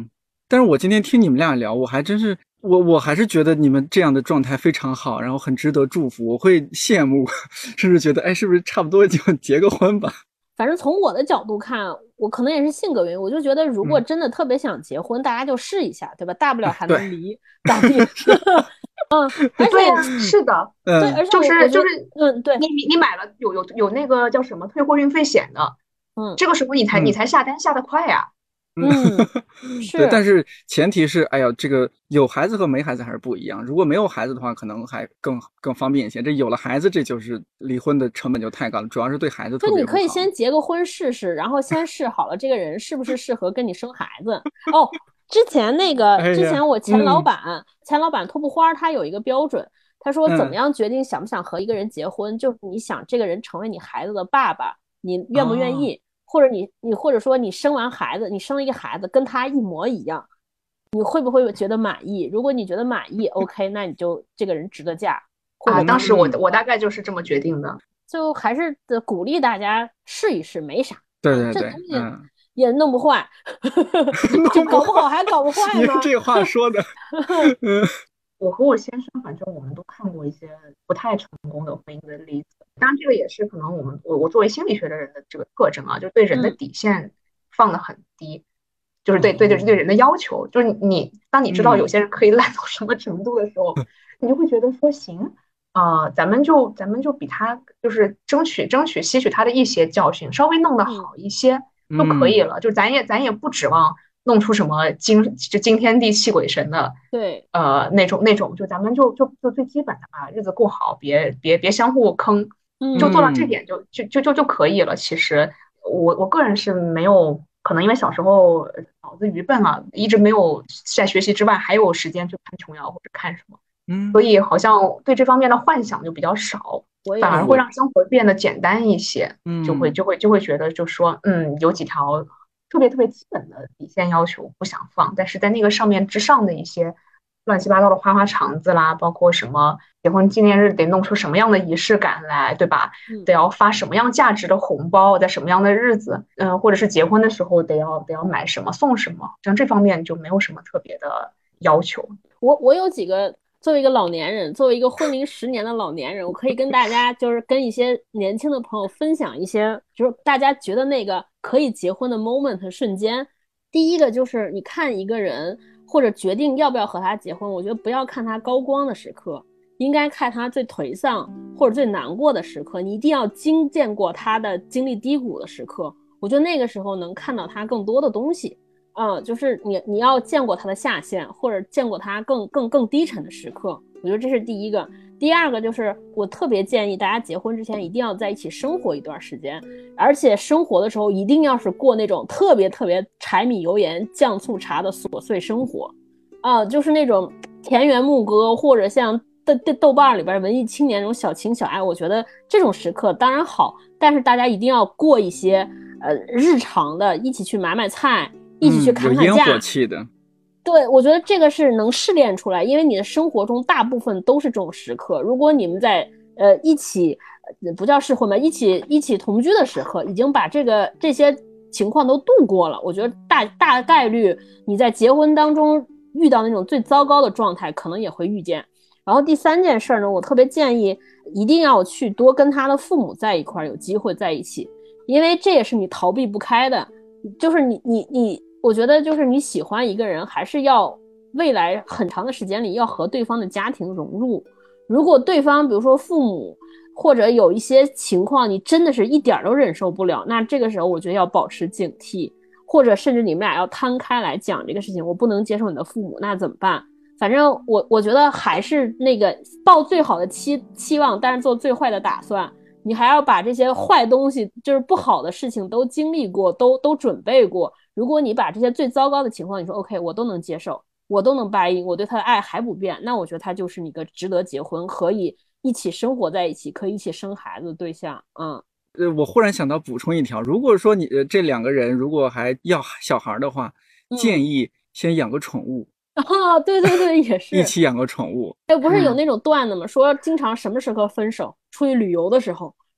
但是我今天听你们俩聊，我还真是我我还是觉得你们这样的状态非常好，然后很值得祝福，我会羡慕，甚至觉得哎，是不是差不多就结个婚吧？ 反正从我的角度看，我可能也是性格原因，我就觉得如果真的特别想结婚，嗯、大家就试一下，对吧？大不了还能离，咋地？嗯，而且、 对啊、是的， 对，而且就是就是， 嗯，对， 你你你买了有有有那个叫什么退货运费险的，嗯，这个时候你才、嗯、你才下单下得快呀、 啊，嗯，是， 对，但是前提是，哎呀，这个有孩子和没孩子还是不一样。如果没有孩子的话，可能还更更方便一些。这有了孩子，这就是离婚的成本就太高了，主要是对孩子特别不好。 就你可以先结个婚试试，然后先试好了这个人是不是适合跟你生孩子。哦，之前那个， 哎、 之前我前老板，嗯、前老板托布花他有一个标准，他说怎么样决定想不想和一个人结婚，嗯、就是你想这个人成为你孩子的爸爸，你愿不愿意？哦，或者你你或者说你生完孩子，你生了一个孩子跟他一模一样，你会不会觉得满意？如果你觉得满意 ，OK， 那你就这个人值得嫁。 啊，当时我我大概就是这么决定的。 就还是鼓励大家试一试，没啥。 对对对， 这东西也弄不坏， 就搞不好还搞不坏呢。 你这话说的。嗯， 我和我先生，反正我们都看过一些不太成功的婚姻的例子。当然，这个也是可能我们我我作为心理学的人的这个特征啊，就是对人的底线放得很低，嗯、就是对对对对人的要求，就是你当你知道有些人可以烂到什么程度的时候，嗯、你就会觉得说行。啊、呃，咱们就咱们就比他就是争取争取吸取他的一些教训，稍微弄得好一些就可以了。嗯、就咱也咱也不指望弄出什么惊就惊天地泣鬼神的， 对， 呃那种那种，就咱们就就就最基本的吧，日子过好，别别别相互坑，就做到这点就就就就就可以了。其实我我个人是没有，可能因为小时候脑子愚笨啊，一直没有在学习之外还有时间去看琼瑶或者看什么。 嗯， 所以好像对这方面的幻想就比较少，反而会让生活变得简单一些。嗯，就会就会就会觉得，就说嗯，有几条特别特别基本的底线要求不想放，但是在那个上面之上的一些乱七八糟的花花肠子啦，包括什么结婚纪念日得弄出什么样的仪式感来，对吧？嗯、得要发什么样价值的红包，在什么样的日子，嗯、呃，或者是结婚的时候得要得要买什么送什么，像这方面就没有什么特别的要求。 我我有几个。作为一个老年人，作为一个婚龄十年的老年人，我可以跟大家就是跟一些年轻的朋友分享一些，就是大家觉得那个可以结婚的 moment 瞬间。第一个就是你看一个人或者决定要不要和他结婚，我觉得不要看他高光的时刻，应该看他最颓丧或者最难过的时刻。你一定要经见过他的经历低谷的时刻，我觉得那个时候能看到他更多的东西。嗯，就是你你要见过他的下限，或者见过他更更更低沉的时刻，我觉得这是第一个。第二个就是我特别建议大家结婚之前一定要在一起生活一段时间，而且生活的时候一定要是过那种特别特别柴米油盐酱醋茶的琐碎生活，啊，就是那种田园牧歌或者像豆豆瓣里边文艺青年那种小情小爱，我觉得这种时刻当然好，但是大家一定要过一些呃日常的，一起去买买菜。一起去砍砍价， 嗯、有烟火气的。 对，我觉得这个是能试炼出来，因为你的生活中大部分都是这种时刻。如果你们在呃一起，不叫试婚吧，一起一起同居的时刻，已经把这个这些情况都度过了，我觉得大大概率你在结婚当中遇到那种最糟糕的状态，可能也会遇见。然后第三件事呢，我特别建议一定要去多跟他的父母在一块儿，有机会在一起，因为这也是你逃避不开的，就是你你你。我觉得就是你喜欢一个人，还是要未来很长的时间里要和对方的家庭融入。如果对方比如说父母或者有一些情况你真的是一点都忍受不了，那这个时候我觉得要保持警惕，或者甚至你们俩要摊开来讲这个事情，我不能接受你的父母，那怎么办？反正我我觉得还是那个抱最好的期期望，但是做最坏的打算。你还要把这些坏东西，就是不好的事情都经历过，都都准备过。如果你把这些最糟糕的情况，你说 OK， 我都能接受，我都能buy in，我对他的爱还不变，那我觉得他就是你个值得结婚，可以一起生活在一起，可以一起生孩子的对象。嗯， 呃，我忽然想到补充一条，如果说你这两个人如果还要小孩的话，嗯、建议先养个宠物。 哦，对对对，也是一起养个宠物。 哎，不是有那种段子吗？嗯、说经常什么时候分手？出去旅游的时候。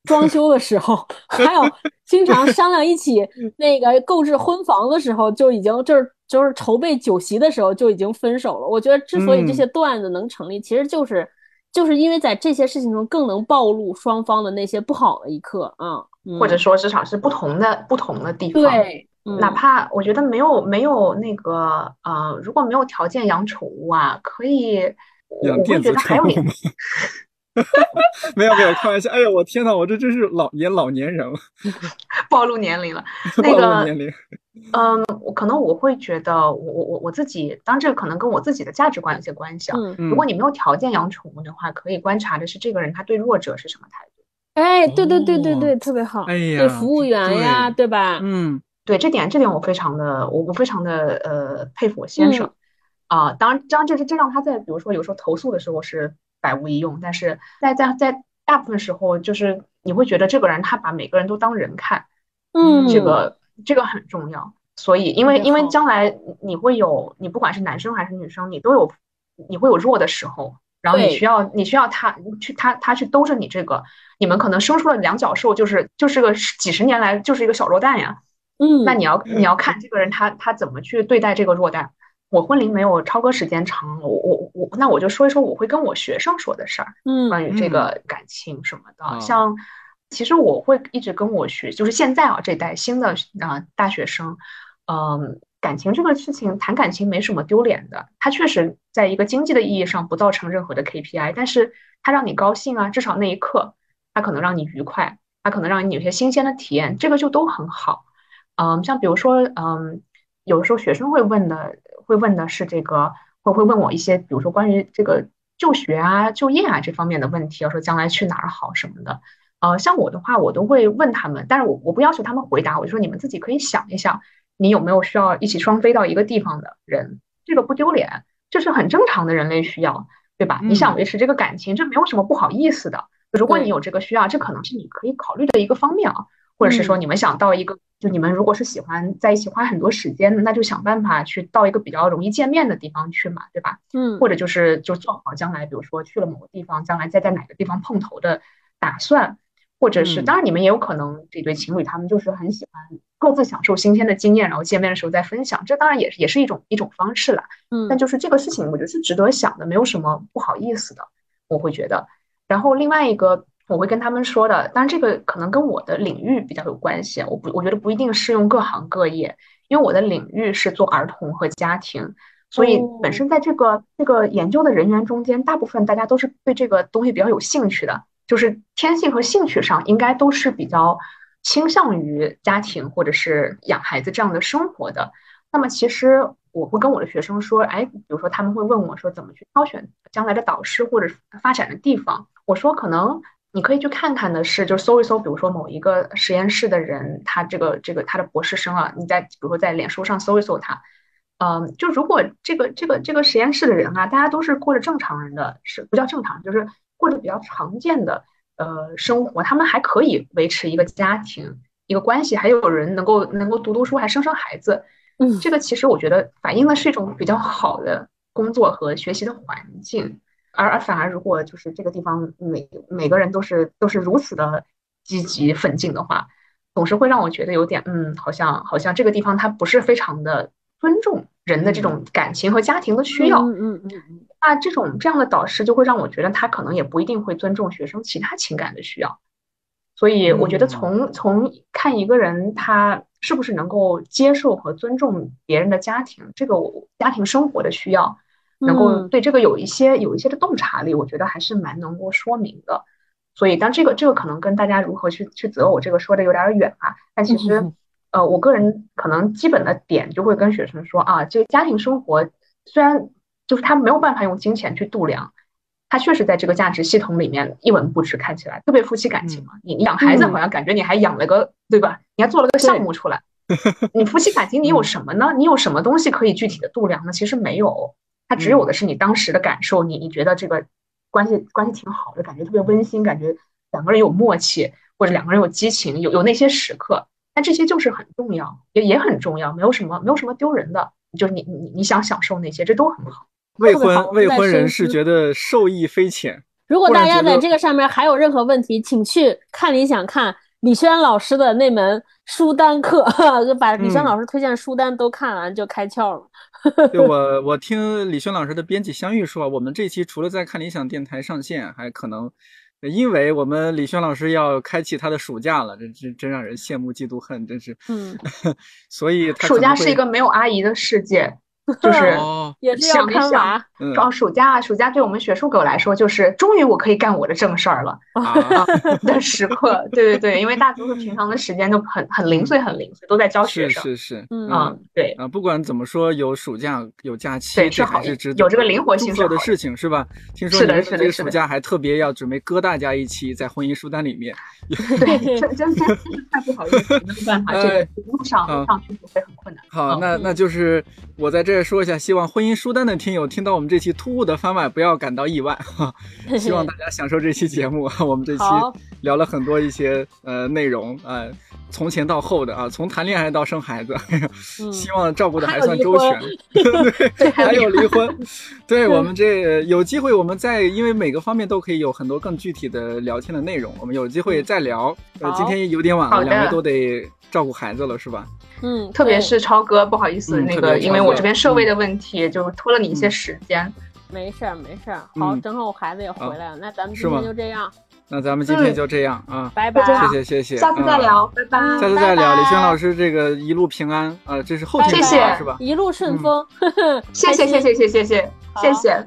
装修的时候，还有经常商量一起那个购置婚房的时候，就已经就是就是筹备酒席的时候就已经分手了。我觉得之所以这些段子能成立，嗯、其实就是就是因为在这些事情中更能暴露双方的那些不好的一刻啊，嗯、 或者说至少是不同的不同的地方。 对，嗯、 哪怕我觉得没有没有那个呃，如果没有条件养宠物啊，可以。 养电子宠物吗？没有没有，开玩笑。哎呀，我天哪，我这真是老演老年人了， 暴露年龄了。 那个、暴露年龄。 嗯，我可能我会觉得我，我我我自己，当然这个可能跟我自己的价值观有些关系啊。 嗯， 如果你没有条件养宠物的话，可以观察的是这个人他对弱者是什么态度。 哎，对对对对对，哦、特别好。 哎呀， 对服务员呀，对, 对吧？ 嗯， 对，这点这点我非常的，我我非常的呃佩服我先生。啊、嗯呃，当然，当然这是这让他在比如说有时候投诉的时候是百无一用，但是在在在大部分时候，就是你会觉得这个人他把每个人都当人看， 嗯， 这个这个很重要。所以，因为因为将来你会有，你不管是男生还是女生，你都有你会有弱的时候，然后你需要你需要他去他他去兜着你这个，你们可能生出了两脚兽，就是就是个几十年来就是一个小弱蛋呀。 嗯， 那你要你要看这个人他他怎么去对待这个弱蛋。我婚龄没有超哥时间长，我我我那我就说一说我会跟我学生说的事儿， 嗯， 关于这个感情什么的，嗯、像其实我会一直跟我学，就是现在啊这代新的啊、呃、大学生，嗯、呃，感情这个事情谈感情没什么丢脸的，它确实在一个经济的意义上不造成任何的 K P I， 但是它让你高兴啊，至少那一刻它可能让你愉快，它可能让你有些新鲜的体验，这个就都很好。嗯，像比如说，嗯，有的时候学生会问的，会问的是这个，会会问我一些，比如说关于这个就学啊、就业啊这方面的问题，要说将来去哪儿好什么的。呃，像我的话，我都会问他们，但是我我不要求他们回答，我就说你们自己可以想一想，你有没有需要一起双飞到一个地方的人，这个不丢脸，这是很正常的人类需要，对吧？ 嗯、 你想维持这个感情，这没有什么不好意思的。如果你有这个需要，这可能是你可以考虑的一个方面啊。或者是说你们想到一个，嗯、就你们如果是喜欢在一起花很多时间，那就想办法去到一个比较容易见面的地方去嘛，对吧？ 嗯， 或者就是就做好将来，比如说去了某个地方，将来再在哪个地方碰头的打算，或者是、嗯、当然你们也有可能这对情侣他们就是很喜欢各自享受新鲜的经验，然后见面的时候再分享，这当然也是也是一种一种方式啦。 嗯， 但就是这个事情，我觉得是值得想的，没有什么不好意思的，我会觉得。然后另外一个。我会跟他们说的，当然这个可能跟我的领域比较有关系，我不我觉得不一定适用各行各业，因为我的领域是做儿童和家庭，所以本身在这个、哦、这个研究的人员中间，大部分大家都是对这个东西比较有兴趣的，就是天性和兴趣上应该都是比较倾向于家庭或者是养孩子这样的生活的。那么其实我会跟我的学生说，哎，比如说他们会问我说怎么去挑选将来的导师或者发展的地方，我说可能。你可以去看看的是，就搜一搜，比如说某一个实验室的人，他这个这个他的博士生啊，你在比如说在脸书上搜一搜他，嗯，就如果这个这个这个实验室的人啊，大家都是过着正常人的，是不叫正常，就是过着比较常见的呃生活，他们还可以维持一个家庭一个关系，还有人能够能够读读书，还生生孩子， 嗯， 这个其实我觉得反映的是一种比较好的工作和学习的环境。而而反而，如果就是这个地方每每个人都是都是如此的积极奋进的话，总是会让我觉得有点嗯，好像好像这个地方它不是非常的尊重人的这种感情和家庭的需要。 嗯嗯嗯嗯。 那这种这样的导师就会让我觉得他可能也不一定会尊重学生其他情感的需要。所以我觉得从从看一个人他是不是能够接受和尊重别人的家庭，这个家庭生活的需要。能够对这个有一些有一些的洞察力，我觉得还是蛮能够说明的。所以，当这个这个可能跟大家如何去去择偶这个说的有点远啊，但其实，呃，我个人可能基本的点就会跟学生说啊，这个家庭生活虽然就是他没有办法用金钱去度量，他确实在这个价值系统里面一文不值，看起来特别夫妻感情嘛，你你养孩子好像感觉你还养了个、嗯、对吧？你还做了个项目出来，你夫妻感情你有什么呢？你有什么东西可以具体的度量呢？其实没有。它只有的是你当时的感受，你你觉得这个关系关系挺好的，感觉特别温馨，感觉两个人有默契，或者两个人有激情，有有那些时刻，但这些就是很重要，也也很重要，没有什么没有什么丢人的，就是你你你想享受那些，这都很好。 未婚未婚人士觉得受益匪浅。 如果大家在这个上面还有任何问题，请去看理想看李轩老师的那门书单课，就把李轩老师推荐书单都看完就开窍了。 嗯、对，我我听李轩老师的编辑相遇说，我们这期除了在看理想电台上线，还可能因为我们李轩老师要开启他的暑假了，这真真让人羡慕嫉妒恨，真是。 嗯， 所以他暑假是一个没有阿姨的世界。就是也是要看娃， 主要暑假暑假对我们学术狗来说，就是终于我可以干我的正事儿了啊的时刻。对对对，因为大多数平常的时间都很很零碎，很零碎，都在教学生。 是是是， 嗯，对啊，不管怎么说，有暑假有假期， 对， 这还是值得有这个灵活性做的事情，是吧？听说你们这个暑假还特别要准备割大家一期在婚姻书单里面。 对，真真真是太不好意思，没有办法，这个路上路上确实会很困难。 好，那那就是我在这说一下，希望婚姻书单的听友听到我们这期突兀的番外不要感到意外哈，希望大家享受这期节目。我们这期聊了很多一些呃内容啊、呃，从前到后的啊，从谈恋爱到生孩子，嗯、希望照顾的还算周全。对，还有离婚。对，我们这有机会我们再因为每个方面都可以有很多更具体的聊天的内容，我们有机会再聊。呃，今天有点晚了，两位都得照顾孩子了，是吧？ 嗯， 特别是超哥，不好意思，嗯、那个因为我这边设备的问题，嗯、就拖了你一些时间。 没事儿，没事儿。好，正好我孩子也回来了，那咱们今天就这样。 那咱们今天就这样啊， 拜拜， 谢谢谢谢， 下次再聊，拜拜， 下次再聊。李轩老师，这个一路平安啊，这是后天是吧？ 一路顺风， 谢谢谢谢谢谢谢谢谢谢。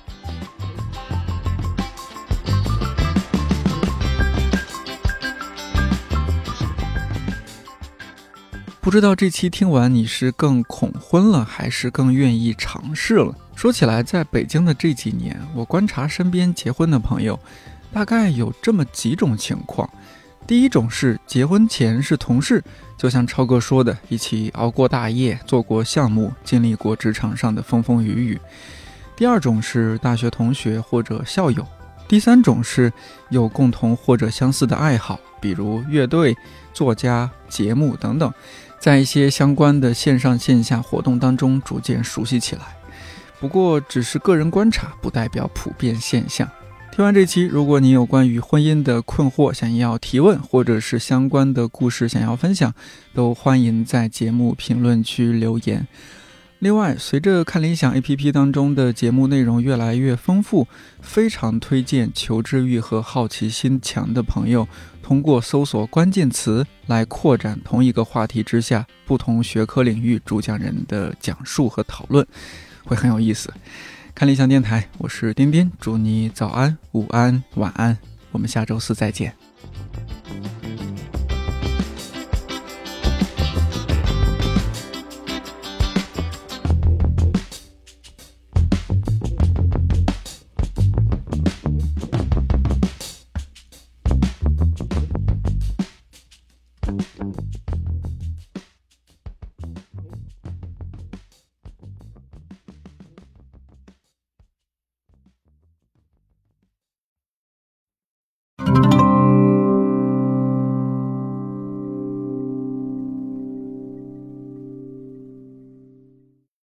不知道这期听完你是更恐婚了，还是更愿意尝试了？说起来，在北京的这几年，我观察身边结婚的朋友，大概有这么几种情况。第一种是结婚前是同事，就像超哥说的，一起熬过大夜，做过项目，经历过职场上的风风雨雨。第二种是大学同学或者校友。第三种是有共同或者相似的爱好，比如乐队、作家、节目等等，在一些相关的线上线下活动当中逐渐熟悉起来。不过只是个人观察，不代表普遍现象。听完这期，如果你有关于婚姻的困惑想要提问，或者是相关的故事想要分享，都欢迎在节目评论区留言。另外，随着看理想 A P P 当中的节目内容越来越丰富，非常推荐求知欲和好奇心强的朋友通过搜索关键词来扩展同一个话题之下不同学科领域主讲人的讲述和讨论，会很有意思。看理想电台，我是丁丁，祝你早安、午安、晚安，我们下周四再见。